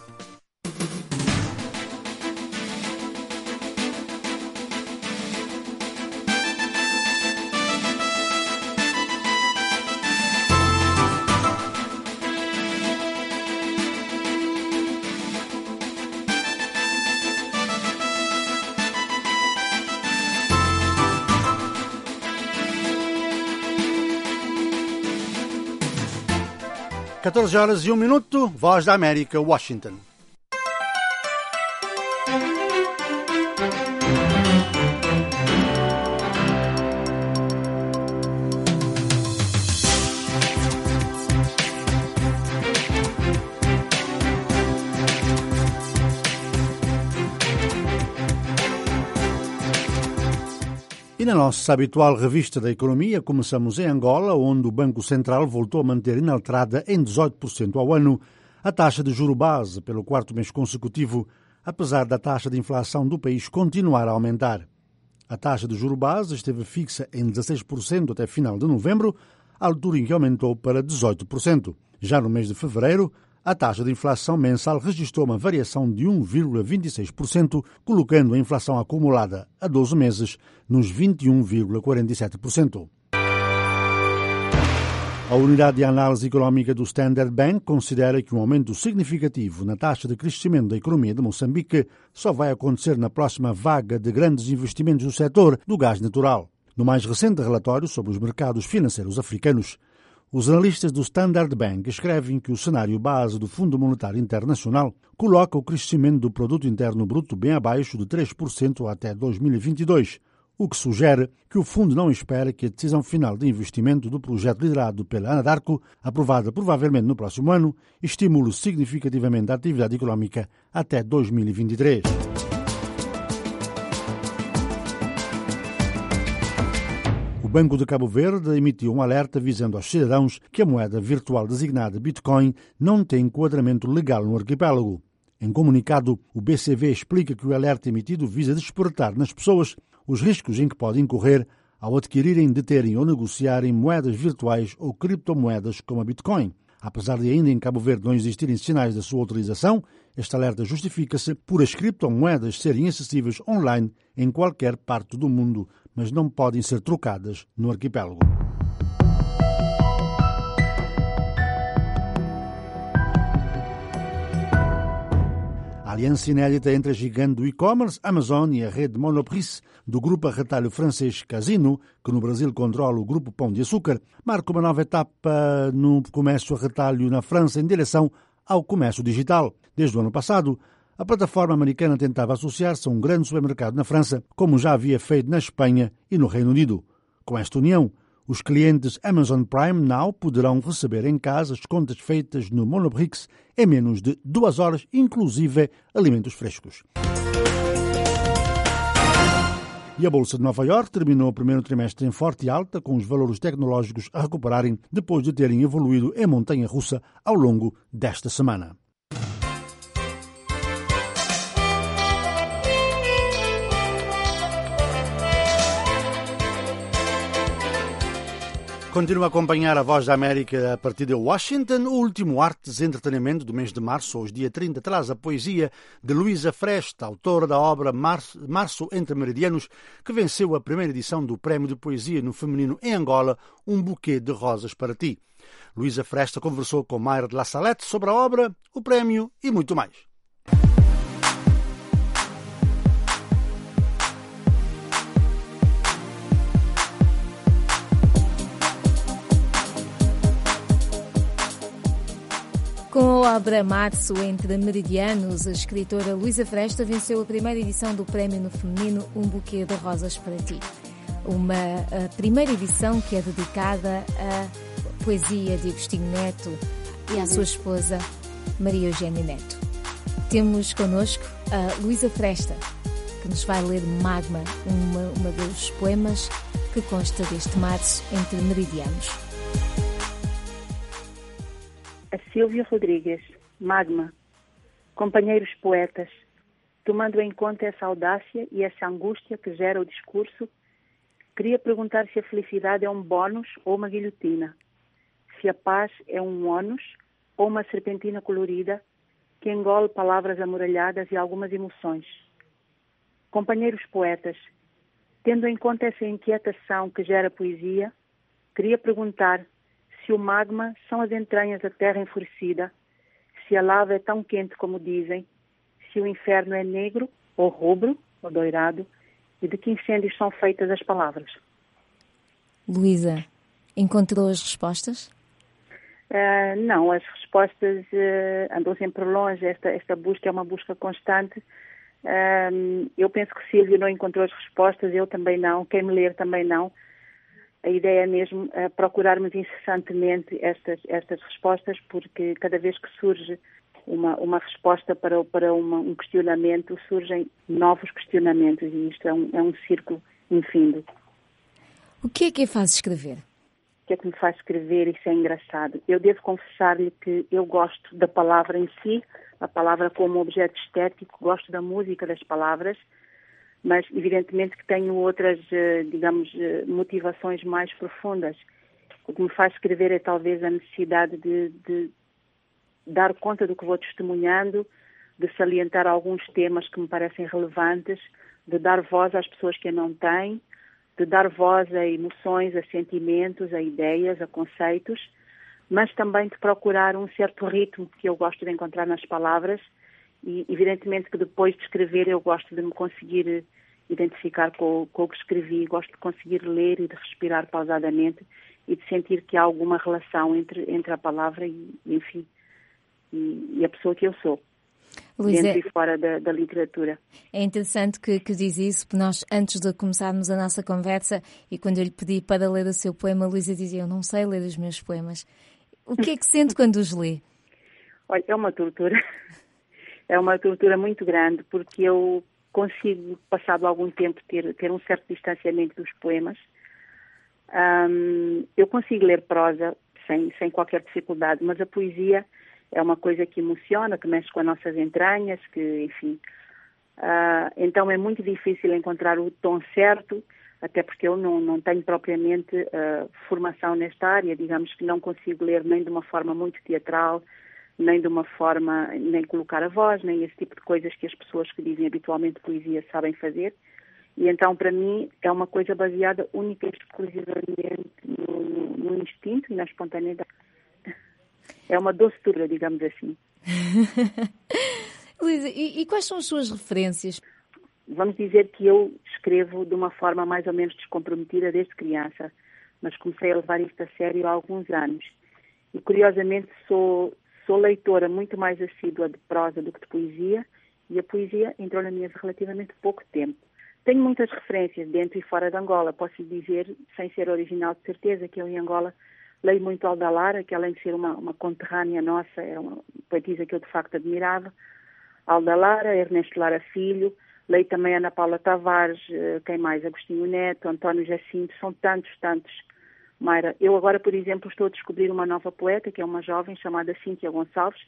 Às 14 horas e 1 minuto, Voz da América, Washington. E na nossa habitual revista da economia, começamos em Angola, onde o Banco Central voltou a manter inalterada em 18% ao ano a taxa de juro base pelo 4º mês consecutivo, apesar da taxa de inflação do país continuar a aumentar. A taxa de juro base esteve fixa em 16% até final de novembro, altura em que aumentou para 18%. Já no mês de fevereiro, a taxa de inflação mensal registrou uma variação de 1,26%, colocando a inflação acumulada a 12 meses nos 21,47%. A unidade de análise económica do Standard Bank considera que um aumento significativo na taxa de crescimento da economia de Moçambique só vai acontecer na próxima vaga de grandes investimentos no setor do gás natural. No mais recente relatório sobre os mercados financeiros africanos, os analistas do Standard Bank escrevem que o cenário base do Fundo Monetário Internacional coloca o crescimento do Produto Interno Bruto bem abaixo de 3% até 2022, o que sugere que o fundo não espera que a decisão final de investimento do projeto liderado pela Anadarko, aprovada provavelmente no próximo ano, estimule significativamente a atividade económica até 2023. O Banco de Cabo Verde emitiu um alerta avisando aos cidadãos que a moeda virtual designada Bitcoin não tem enquadramento legal no arquipélago. Em comunicado, o BCV explica que o alerta emitido visa despertar nas pessoas os riscos em que podem incorrer ao adquirirem, deterem ou negociarem moedas virtuais ou criptomoedas como a Bitcoin. Apesar de ainda em Cabo Verde não existirem sinais da sua utilização, este alerta justifica-se por as criptomoedas serem acessíveis online em qualquer parte do mundo, mas não podem ser trocadas no arquipélago. A aliança inédita entre a gigante do e-commerce Amazon e a rede Monoprix do grupo a retalho francês Casino, que no Brasil controla o grupo Pão de Açúcar, marca uma nova etapa no comércio a retalho na França em direção ao comércio digital. Desde o ano passado, a plataforma americana tentava associar-se a um grande supermercado na França, como já havia feito na Espanha e no Reino Unido. Com esta união, os clientes Amazon Prime Now poderão receber em casa as contas feitas no Monoprix em menos de 2 horas, inclusive alimentos frescos. E a Bolsa de Nova Iorque terminou o primeiro trimestre em forte alta, com os valores tecnológicos a recuperarem depois de terem evoluído em montanha-russa ao longo desta semana. Continua a acompanhar a Voz da América a partir de Washington. O último Artes e Entretenimento do mês de março, hoje dia 30, traz a poesia de Luísa Fresta, autora da obra Março entre Meridianos, que venceu a primeira edição do Prémio de Poesia no Feminino em Angola, Um Buquê de Rosas para Ti. Luísa Fresta conversou com Mayra de La Salette sobre a obra, o prémio e muito mais. Com a obra Março entre Meridianos, a escritora Luísa Fresta venceu a primeira edição do Prémio no Feminino Um Buquê de Rosas para Ti. A primeira edição que é dedicada à poesia de Agostinho Neto e à sua esposa Maria Eugénia Neto. Temos connosco a Luísa Fresta, que nos vai ler Magma, uma dos poemas que consta deste Março entre Meridianos. A Silvia Rodrigues, Magma. Companheiros poetas, tomando em conta essa audácia e essa angústia que gera o discurso, queria perguntar se a felicidade é um bónus ou uma guilhotina, se a paz é um ônus ou uma serpentina colorida que engole palavras amoralhadas e algumas emoções. Companheiros poetas, tendo em conta essa inquietação que gera poesia, queria perguntar se o magma são as entranhas da terra enfurecida, se a lava é tão quente como dizem, se o inferno é negro, ou rubro, ou doirado, e de que incêndios são feitas as palavras. Luísa, encontrou as respostas? Não, as respostas andam sempre longe. Esta busca é uma busca constante. Eu penso que Silvio não encontrou as respostas, eu também não, quem me ler também não. A ideia é mesmo procurarmos incessantemente estas respostas, porque cada vez que surge uma resposta para um questionamento, surgem novos questionamentos, e isto é um círculo infindo. O que é faz escrever? O que é que me faz escrever? Isso é engraçado. Eu devo confessar-lhe que eu gosto da palavra em si, a palavra como objeto estético, gosto da música das palavras, mas evidentemente que tenho outras, motivações mais profundas. O que me faz escrever é talvez a necessidade de dar conta do que vou testemunhando, de salientar alguns temas que me parecem relevantes, de dar voz às pessoas que a não têm, de dar voz a emoções, a sentimentos, a ideias, a conceitos, mas também de procurar um certo ritmo que eu gosto de encontrar nas palavras. E evidentemente que depois de escrever eu gosto de me conseguir identificar com o que escrevi, gosto de conseguir ler e de respirar pausadamente e de sentir que há alguma relação entre a palavra e a pessoa que eu sou, Luísa, dentro e fora da literatura. É interessante que diz isso, porque nós, antes de começarmos a nossa conversa, e quando eu lhe pedi para ler o seu poema, Luísa dizia, eu não sei ler os meus poemas. O que é que sente quando os lê? Olha, é uma tortura. É uma tortura muito grande, porque eu consigo, passado algum tempo, ter um certo distanciamento dos poemas. Eu consigo ler prosa sem qualquer dificuldade, mas a poesia é uma coisa que emociona, que mexe com as nossas entranhas, então é muito difícil encontrar o tom certo, até porque eu não tenho propriamente formação nesta área, digamos que não consigo ler nem de uma forma muito teatral, nem de uma forma, nem colocar a voz, nem esse tipo de coisas que as pessoas que dizem habitualmente poesia sabem fazer. E então, para mim, é uma coisa baseada única e exclusivamente no instinto e na espontaneidade. É uma doçura, digamos assim. Luísa, e quais são as suas referências? Vamos dizer que eu escrevo de uma forma mais ou menos descomprometida desde criança, mas comecei a levar isto a sério há alguns anos. E, curiosamente, sou leitora muito mais assídua de prosa do que de poesia, e a poesia entrou na minha vida relativamente pouco tempo. Tenho muitas referências dentro e fora de Angola. Posso dizer, sem ser original de certeza, que eu em Angola leio muito Alda Lara, que além de ser uma conterrânea nossa, era uma poetisa que eu de facto admirava. Alda Lara, Ernesto Lara Filho, Leio também Ana Paula Tavares, quem mais? Agostinho Neto, António Jacinto, são tantos. Mayra, eu agora, por exemplo, estou a descobrir uma nova poeta, que é uma jovem chamada Cíntia Gonçalves,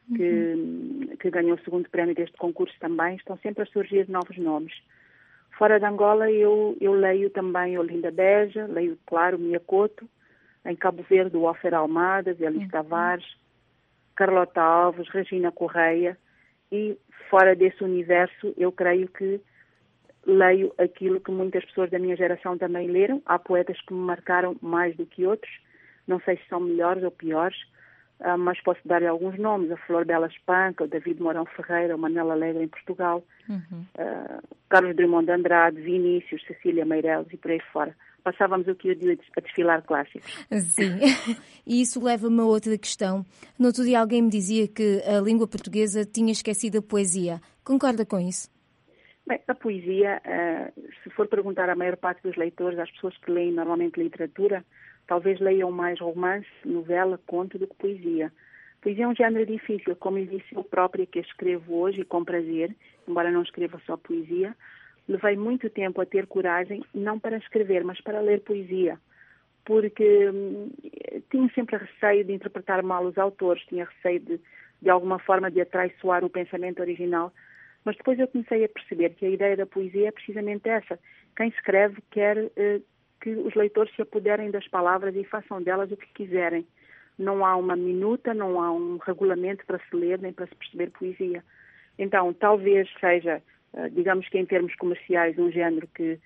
que ganhou o 2º prémio deste concurso também. Estão sempre a surgir novos nomes. Fora de Angola, eu leio também Olinda Beja, leio, claro, Mia Couto. Em Cabo Verde, o Ofer Almada, Zélis Tavares, Carlota Alves, Regina Correia. E fora desse universo, eu creio que leio aquilo que muitas pessoas da minha geração também leram. Há poetas que me marcaram mais do que outros. Não sei se são melhores ou piores, mas posso dar-lhe alguns nomes. A Flor Bela Espanca, o David Mourão Ferreira, o Manel Alegre em Portugal, Carlos Drummond de Andrade, Vinícius, Cecília Meireles e por aí fora. Passávamos aqui a desfilar clássicos. Sim, e isso leva-me a outra questão. No outro dia alguém me dizia que a língua portuguesa tinha esquecido a poesia. Concorda com isso? Bem, a poesia, se for perguntar à maior parte dos leitores, às pessoas que leem normalmente literatura, talvez leiam mais romance, novela, conto do que poesia. Poesia é um género difícil, como lhe disse eu própria, que escrevo hoje e com prazer, embora não escreva só poesia. Levei muito tempo a ter coragem, não para escrever, mas para ler poesia, porque tinha sempre receio de interpretar mal os autores, tinha receio de alguma forma de atraiçoar o pensamento original, mas depois eu comecei a perceber que a ideia da poesia é precisamente essa. Quem escreve quer que os leitores se apoderem das palavras e façam delas o que quiserem. Não há uma minuta, não há um regulamento para se ler nem para se perceber poesia. Então, talvez seja, digamos que em termos comerciais, um género que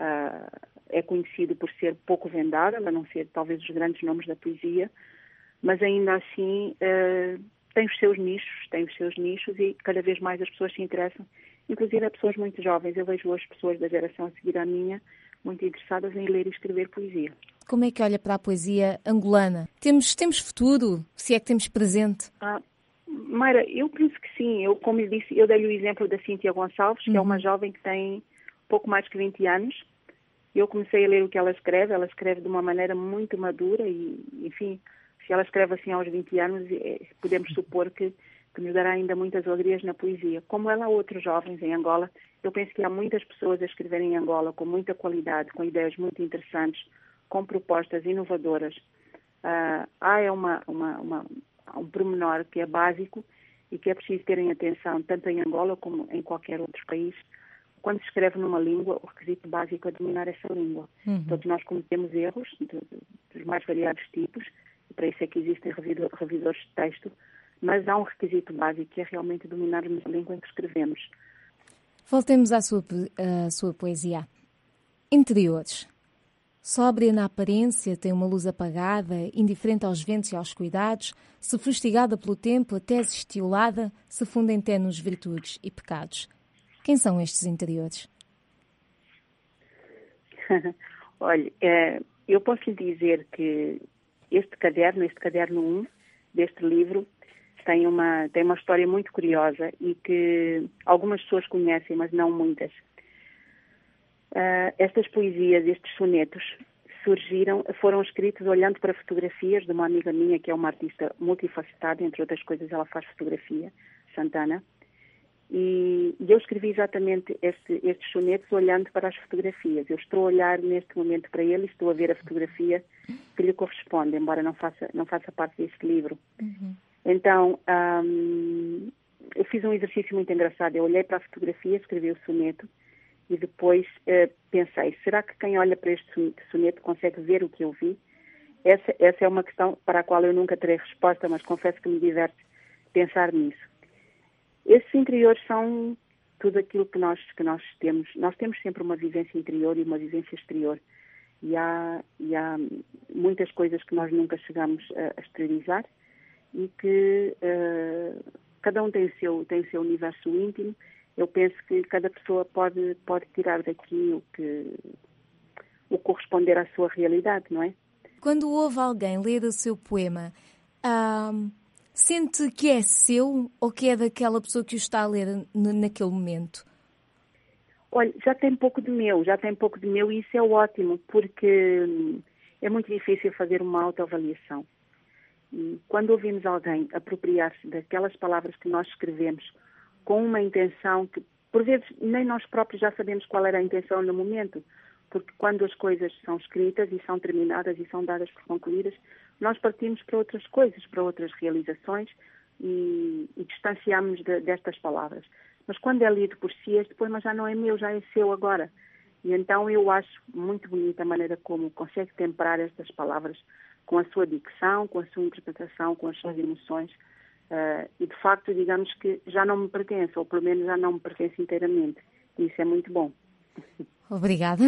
é conhecido por ser pouco vendável, a não ser talvez os grandes nomes da poesia, mas ainda assim tem os seus nichos e cada vez mais as pessoas se interessam, inclusive as pessoas muito jovens. Eu vejo hoje pessoas da geração a seguir à minha muito interessadas em ler e escrever poesia. Como é que olha para a poesia angolana? Temos futuro, se é que temos presente? Mayra, eu penso que sim. Eu, como lhe disse, eu dei-lhe o exemplo da Cíntia Gonçalves, que é uma jovem que tem pouco mais que 20 anos. Eu comecei a ler o que ela escreve de uma maneira muito madura e, enfim, se ela escreve assim aos 20 anos, podemos supor que nos dará ainda muitas alegrias na poesia. Como ela, há outros jovens em Angola. Eu penso que há muitas pessoas a escreverem em Angola com muita qualidade, com ideias muito interessantes, com propostas inovadoras. Há um pormenor que é básico e que é preciso terem atenção, tanto em Angola como em qualquer outro país. Quando se escreve numa língua, o requisito básico é dominar essa língua. Todos nós cometemos erros dos mais variados tipos, e para isso é que existem revisores de texto, mas há um requisito básico que é realmente dominarmos a língua em que escrevemos. Voltemos à sua poesia. Interiores. Sóbria na aparência, tem uma luz apagada, indiferente aos ventos e aos cuidados, se fustigada pelo tempo, até estiolada, se funde em ténues virtudes e pecados. Quem são estes interiores? Olha, eu posso lhe dizer que este caderno 1 deste livro, tem uma história muito curiosa e que algumas pessoas conhecem, mas não muitas. Estas poesias, estes sonetos, foram escritos olhando para fotografias de uma amiga minha, que é uma artista multifacetada, entre outras coisas ela faz fotografia, Santana, e eu escrevi exatamente estes sonetos olhando para as fotografias. Eu estou a olhar neste momento para ele e estou a ver a fotografia que lhe corresponde, embora não faça parte deste livro. Então, eu fiz um exercício muito engraçado. Eu olhei para a fotografia, escrevi o soneto e depois pensei, será que quem olha para este soneto consegue ver o que eu vi? Essa é uma questão para a qual eu nunca terei resposta, mas confesso que me diverte pensar nisso. Esses interiores são tudo aquilo que nós temos. Nós temos sempre uma vivência interior e uma vivência exterior. E há muitas coisas que nós nunca chegamos a exteriorizar e que cada um tem o seu universo íntimo. Eu penso que cada pessoa pode tirar daqui o corresponder à sua realidade, não é? Quando ouve alguém ler o seu poema, sente que é seu ou que é daquela pessoa que o está a ler naquele momento? Olha, já tem pouco de meu e isso é ótimo, porque é muito difícil fazer uma autoavaliação. E quando ouvimos alguém apropriar-se daquelas palavras que nós escrevemos com uma intenção que por vezes nem nós próprios já sabemos qual era a intenção no momento, porque quando as coisas são escritas e são terminadas e são dadas por concluídas, nós partimos para outras coisas, para outras realizações e distanciamos destas palavras. Mas quando é lido por si, este poema já não é meu, já é seu agora. E então eu acho muito bonita a maneira como consegue temperar estas palavras com a sua dicção, com a sua interpretação, com as suas emoções. E de facto, digamos que já não me pertence, ou pelo menos já não me pertence inteiramente. E isso é muito bom. Obrigada.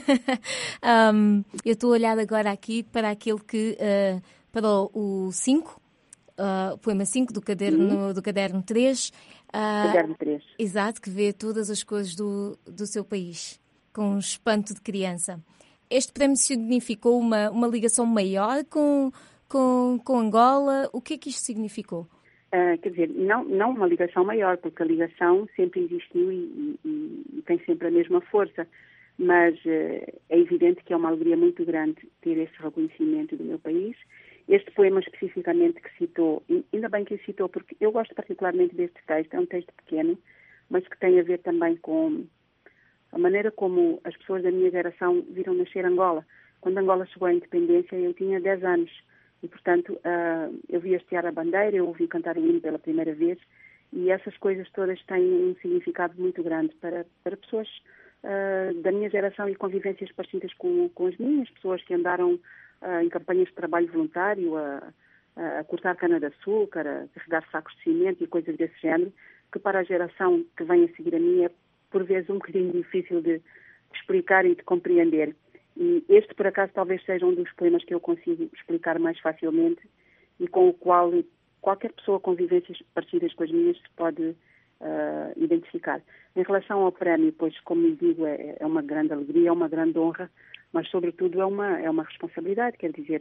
Eu estou a olhar agora aqui para aquele que, para o 5, o poema 5 do caderno 3. Caderno 3. Exato, que vê todas as coisas do seu país, com um espanto de criança. Este prémio significou uma ligação maior com Angola? O que é que isto significou? Quer dizer, não uma ligação maior, porque a ligação sempre existiu e tem sempre a mesma força, mas é evidente que é uma alegria muito grande ter esse reconhecimento do meu país. Este poema especificamente que citou, ainda bem que o citou, porque eu gosto particularmente deste texto, é um texto pequeno, mas que tem a ver também com a maneira como as pessoas da minha geração viram nascer Angola. Quando Angola chegou à independência, eu tinha 10 anos. E, portanto, eu vi hastear a bandeira, eu ouvi cantar o hino pela primeira vez, e essas coisas todas têm um significado muito grande para pessoas da minha geração e convivências parecidas com as minhas, pessoas que andaram em campanhas de trabalho voluntário, a cortar cana-de-açúcar, a carregar sacos de cimento e coisas desse género, que para a geração que vem a seguir a mim é, por vezes, um bocadinho difícil de explicar e de compreender. E este, por acaso, talvez seja um dos poemas que eu consigo explicar mais facilmente e com o qual qualquer pessoa com vivências parecidas com as minhas se pode identificar. Em relação ao prémio, pois, como lhe digo, é uma grande alegria, é uma grande honra, mas, sobretudo, é uma responsabilidade. Quer dizer,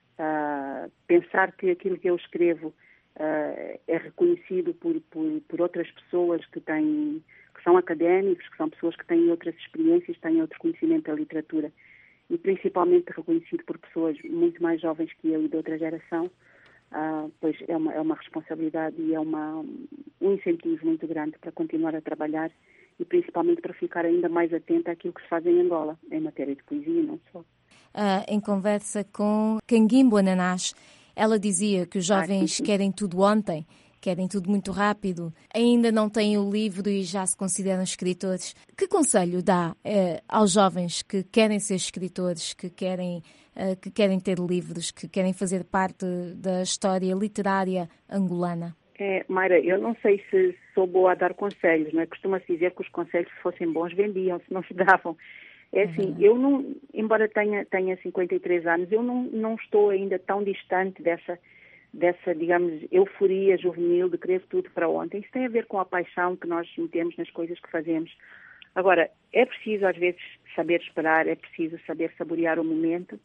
pensar que aquilo que eu escrevo é reconhecido por outras pessoas que são académicos, que são pessoas que têm outras experiências, têm outro conhecimento da literatura, e principalmente reconhecido por pessoas muito mais jovens que eu e de outra geração, pois é uma responsabilidade e é um incentivo muito grande para continuar a trabalhar e principalmente para ficar ainda mais atenta àquilo que se faz em Angola, em matéria de poesia e não só. Em conversa com Canguimbo Ananás, ela dizia que os jovens querem tudo ontem, querem tudo muito rápido, ainda não têm o livro e já se consideram escritores. Que conselho dá aos jovens que querem ser escritores, que querem ter livros, que querem fazer parte da história literária angolana? Mayra, eu não sei se sou boa a dar conselhos, não é? Costuma-se dizer que os conselhos, se fossem bons, vendiam, se não se davam. É assim, eu não, embora tenha 53 anos, eu não estou ainda tão distante dessa, digamos, euforia juvenil de querer tudo para ontem. Isso tem a ver com a paixão que nós metemos nas coisas que fazemos. Agora, é preciso às vezes saber esperar, é preciso saber saborear o momento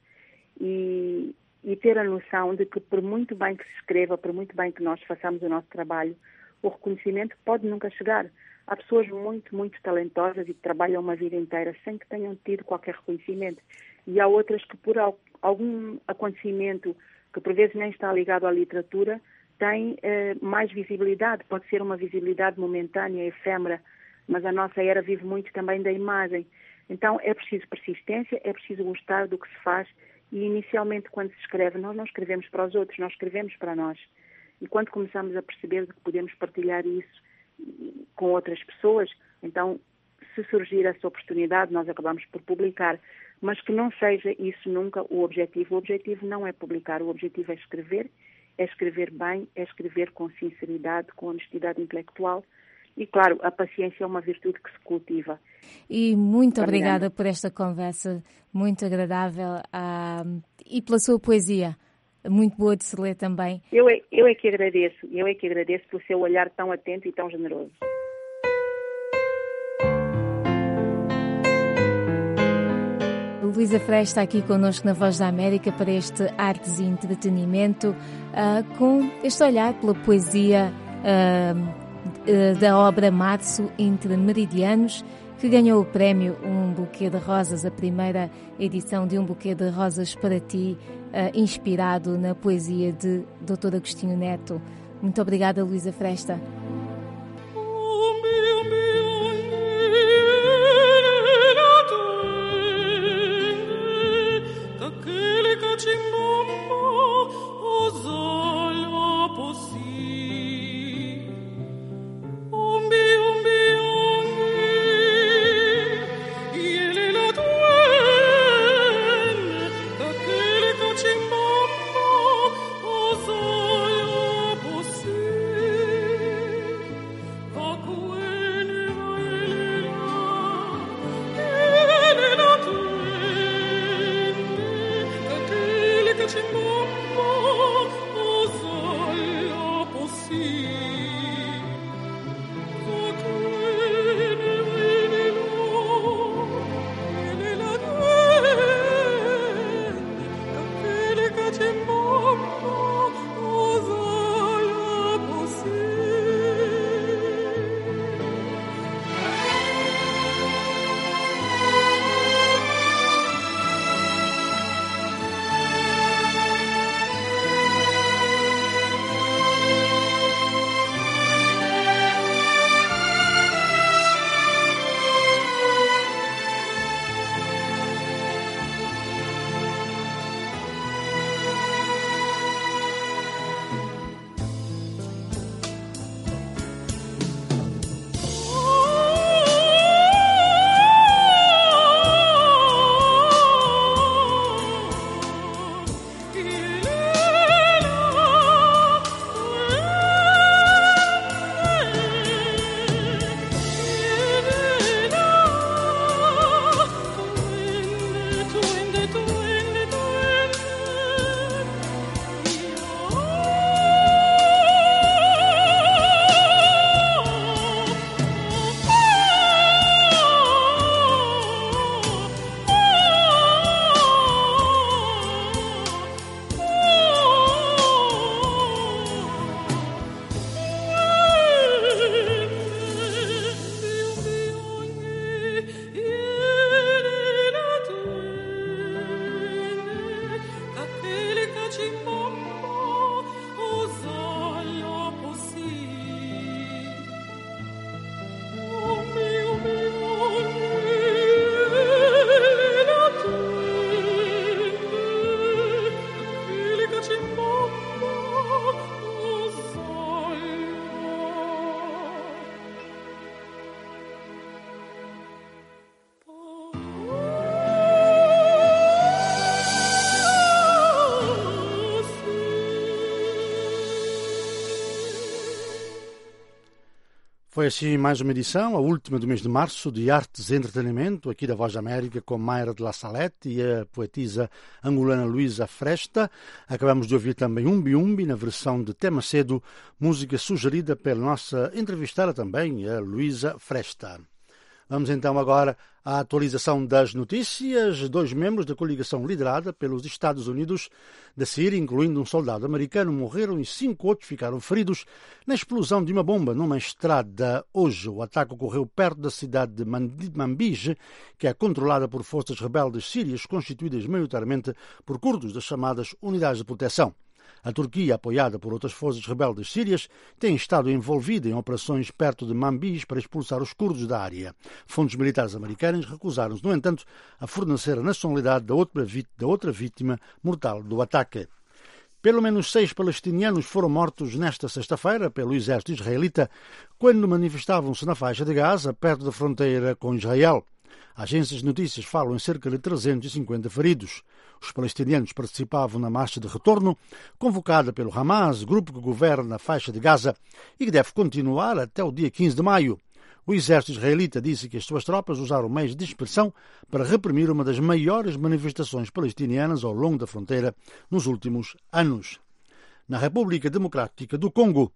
e ter a noção de que por muito bem que se escreva, por muito bem que nós façamos o nosso trabalho, o reconhecimento pode nunca chegar. Há pessoas muito, muito talentosas e que trabalham uma vida inteira sem que tenham tido qualquer reconhecimento. E há outras que por algum acontecimento que por vezes nem está ligado à literatura, tem mais visibilidade. Pode ser uma visibilidade momentânea, efêmera, mas a nossa era vive muito também da imagem. Então é preciso persistência, é preciso gostar do que se faz e inicialmente quando se escreve, nós não escrevemos para os outros, nós escrevemos para nós. E quando começamos a perceber que podemos partilhar isso com outras pessoas, então se surgir essa oportunidade nós acabamos por publicar. Mas que não seja isso nunca o objetivo. O objetivo não é publicar, o objetivo é escrever bem, é escrever com sinceridade, com honestidade intelectual. E, claro, a paciência é uma virtude que se cultiva. E muito obrigada por esta conversa, muito agradável, e pela sua poesia, muito boa de se ler também. Eu é que agradeço pelo seu olhar tão atento e tão generoso. Luísa Fresta está aqui connosco na Voz da América para este Artes e Entretenimento, com este olhar pela poesia da obra Março entre Meridianos, que ganhou o prémio Um Buquê de Rosas, a primeira edição de Um Buquê de Rosas para Ti, inspirado na poesia de Dr. Agostinho Neto. Muito obrigada, Luísa Fresta. Foi assim mais uma edição, a última do mês de março, de Artes e Entretenimento, aqui da Voz da América, com Mayra de la Salette e a poetisa angolana Luísa Fresta. Acabamos de ouvir também Umbi Umbi, na versão de Tema Cedo, música sugerida pela nossa entrevistada também, a Luísa Fresta. Vamos então agora à atualização das notícias. 2 membros da coligação liderada pelos Estados Unidos da Síria, incluindo um soldado americano, morreram e 5 outros ficaram feridos na explosão de uma bomba numa estrada hoje. O ataque ocorreu perto da cidade de Manbij, que é controlada por forças rebeldes sírias constituídas maioritariamente por curdos das chamadas Unidades de Proteção. A Turquia, apoiada por outras forças rebeldes sírias, tem estado envolvida em operações perto de Manbij para expulsar os curdos da área. Fontes militares americanas recusaram-se, no entanto, a fornecer a nacionalidade da outra vítima mortal do ataque. Pelo menos 6 palestinianos foram mortos nesta sexta-feira pelo exército israelita quando manifestavam-se na faixa de Gaza, perto da fronteira com Israel. Agências de notícias falam em cerca de 350 feridos. Os palestinianos participavam na marcha de retorno, convocada pelo Hamas, grupo que governa a faixa de Gaza, e que deve continuar até o dia 15 de maio. O exército israelita disse que as suas tropas usaram meios de dispersão para reprimir uma das maiores manifestações palestinianas ao longo da fronteira nos últimos anos. Na República Democrática do Congo,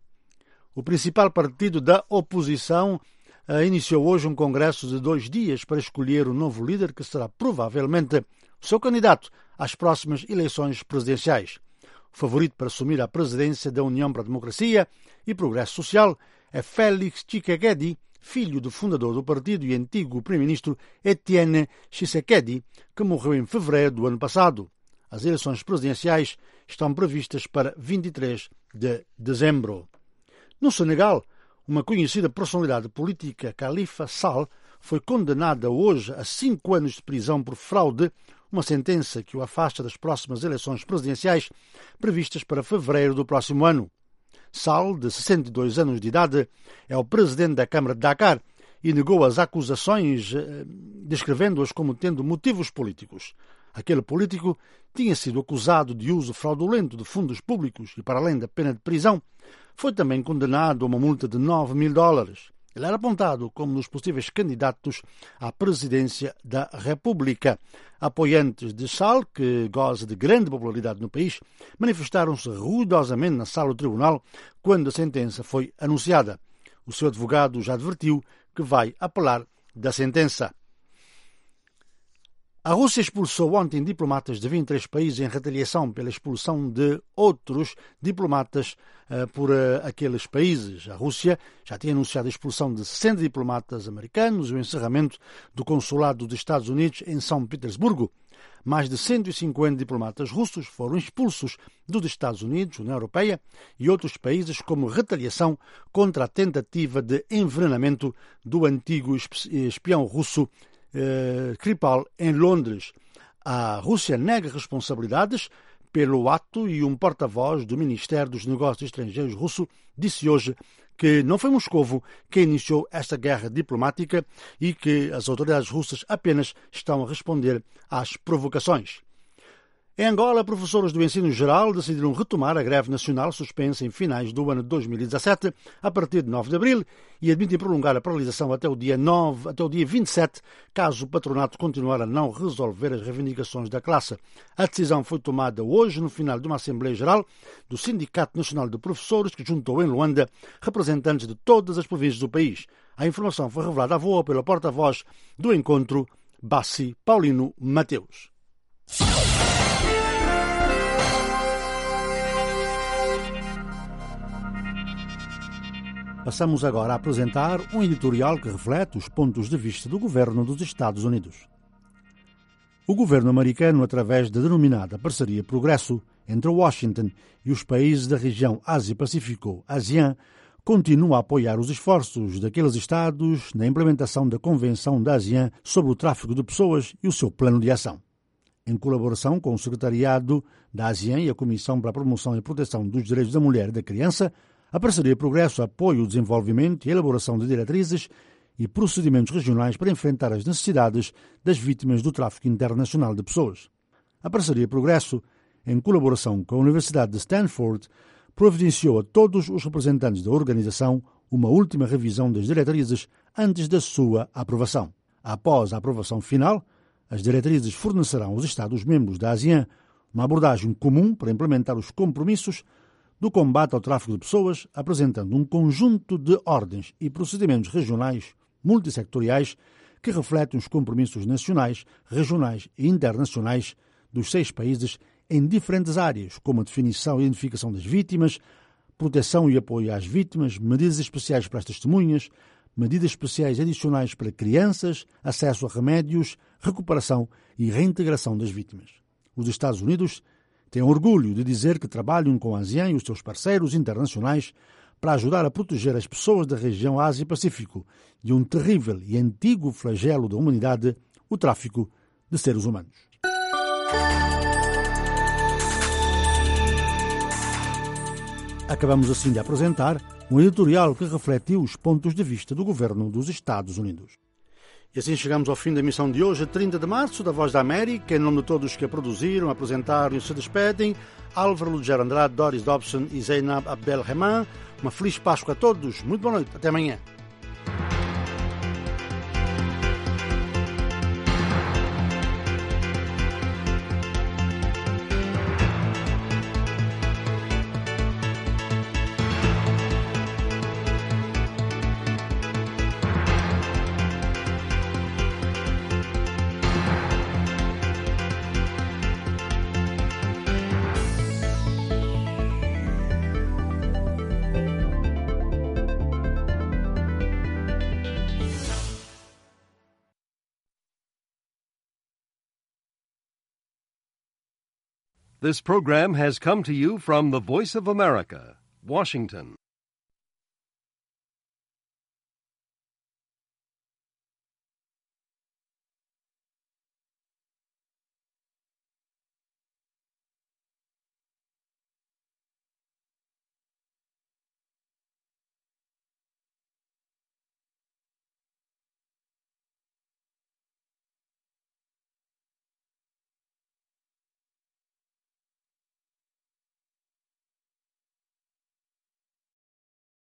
o principal partido da oposição iniciou hoje um congresso de 2 dias para escolher o novo líder que será provavelmente o seu candidato às próximas eleições presidenciais. O favorito para assumir a presidência da União para a Democracia e Progresso Social é Félix Tshisekedi, filho do fundador do partido e antigo primeiro-ministro Etienne Tshisekedi, que morreu em fevereiro do ano passado. As eleições presidenciais estão previstas para 23 de dezembro. No Senegal, uma conhecida personalidade política, Khalifa Sall, foi condenada hoje a 5 anos de prisão por fraude, uma sentença que o afasta das próximas eleições presidenciais previstas para fevereiro do próximo ano. Sall, de 62 anos de idade, é o presidente da Câmara de Dakar e negou as acusações, descrevendo-as como tendo motivos políticos. Aquele político tinha sido acusado de uso fraudulento de fundos públicos e, para além da pena de prisão, foi também condenado a uma multa de $9.000. Ele era apontado como um dos possíveis candidatos à presidência da República. Apoiantes de Sall, que goza de grande popularidade no país, manifestaram-se ruidosamente na sala do tribunal quando a sentença foi anunciada. O seu advogado já advertiu que vai apelar da sentença. A Rússia expulsou ontem diplomatas de 23 países em retaliação pela expulsão de outros diplomatas por aqueles países. A Rússia já tinha anunciado a expulsão de 60 diplomatas americanos e o encerramento do consulado dos Estados Unidos em São Petersburgo. Mais de 150 diplomatas russos foram expulsos dos Estados Unidos, União Europeia e outros países como retaliação contra a tentativa de envenenamento do antigo espião russo Skripal em Londres. A Rússia nega responsabilidades pelo ato e um porta-voz do Ministério dos Negócios Estrangeiros russo disse hoje que não foi Moscovo quem iniciou esta guerra diplomática e que as autoridades russas apenas estão a responder às provocações. Em Angola, professores do ensino geral decidiram retomar a greve nacional suspensa em finais do ano de 2017, a partir de 9 de abril, e admitem prolongar a paralisação até o dia 27, caso o patronato continuar a não resolver as reivindicações da classe. A decisão foi tomada hoje no final de uma Assembleia Geral do Sindicato Nacional de Professores, que juntou em Luanda representantes de todas as províncias do país. A informação foi revelada à voa pela porta-voz do encontro, Bassi Paulino Mateus. Passamos agora a apresentar um editorial que reflete os pontos de vista do governo dos Estados Unidos. O governo americano, através da denominada Parceria Progresso entre Washington e os países da região Ásia-Pacífico, ASEAN, continua a apoiar os esforços daqueles Estados na implementação da Convenção da ASEAN sobre o tráfico de pessoas e o seu plano de ação. Em colaboração com o Secretariado da ASEAN e a Comissão para a Promoção e Proteção dos Direitos da Mulher e da Criança, a Parceria Progresso apoia o desenvolvimento e elaboração de diretrizes e procedimentos regionais para enfrentar as necessidades das vítimas do tráfico internacional de pessoas. A Parceria Progresso, em colaboração com a Universidade de Stanford, providenciou a todos os representantes da organização uma última revisão das diretrizes antes da sua aprovação. Após a aprovação final, as diretrizes fornecerão aos Estados-membros da ASEAN uma abordagem comum para implementar os compromissos do combate ao tráfico de pessoas, apresentando um conjunto de ordens e procedimentos regionais multissectoriais que refletem os compromissos nacionais, regionais e internacionais dos 6 países em diferentes áreas, como a definição e identificação das vítimas, proteção e apoio às vítimas, medidas especiais para as testemunhas, medidas especiais adicionais para crianças, acesso a remédios, recuperação e reintegração das vítimas. Os Estados Unidos têm orgulho de dizer que trabalham com a ASEAN e os seus parceiros internacionais para ajudar a proteger as pessoas da região Ásia-Pacífico de um terrível e antigo flagelo da humanidade, o tráfico de seres humanos. Acabamos assim de apresentar um editorial que refletiu os pontos de vista do governo dos Estados Unidos. E assim chegamos ao fim da emissão de hoje, 30 de março, da Voz da América. Em nome de todos que a produziram, apresentaram e se despedem, Álvaro Lugero Andrade, Doris Dobson e Zainab Abdelrahman. Uma feliz Páscoa a todos. Muito boa noite. Até amanhã. This program has come to you from the Voice of America, Washington.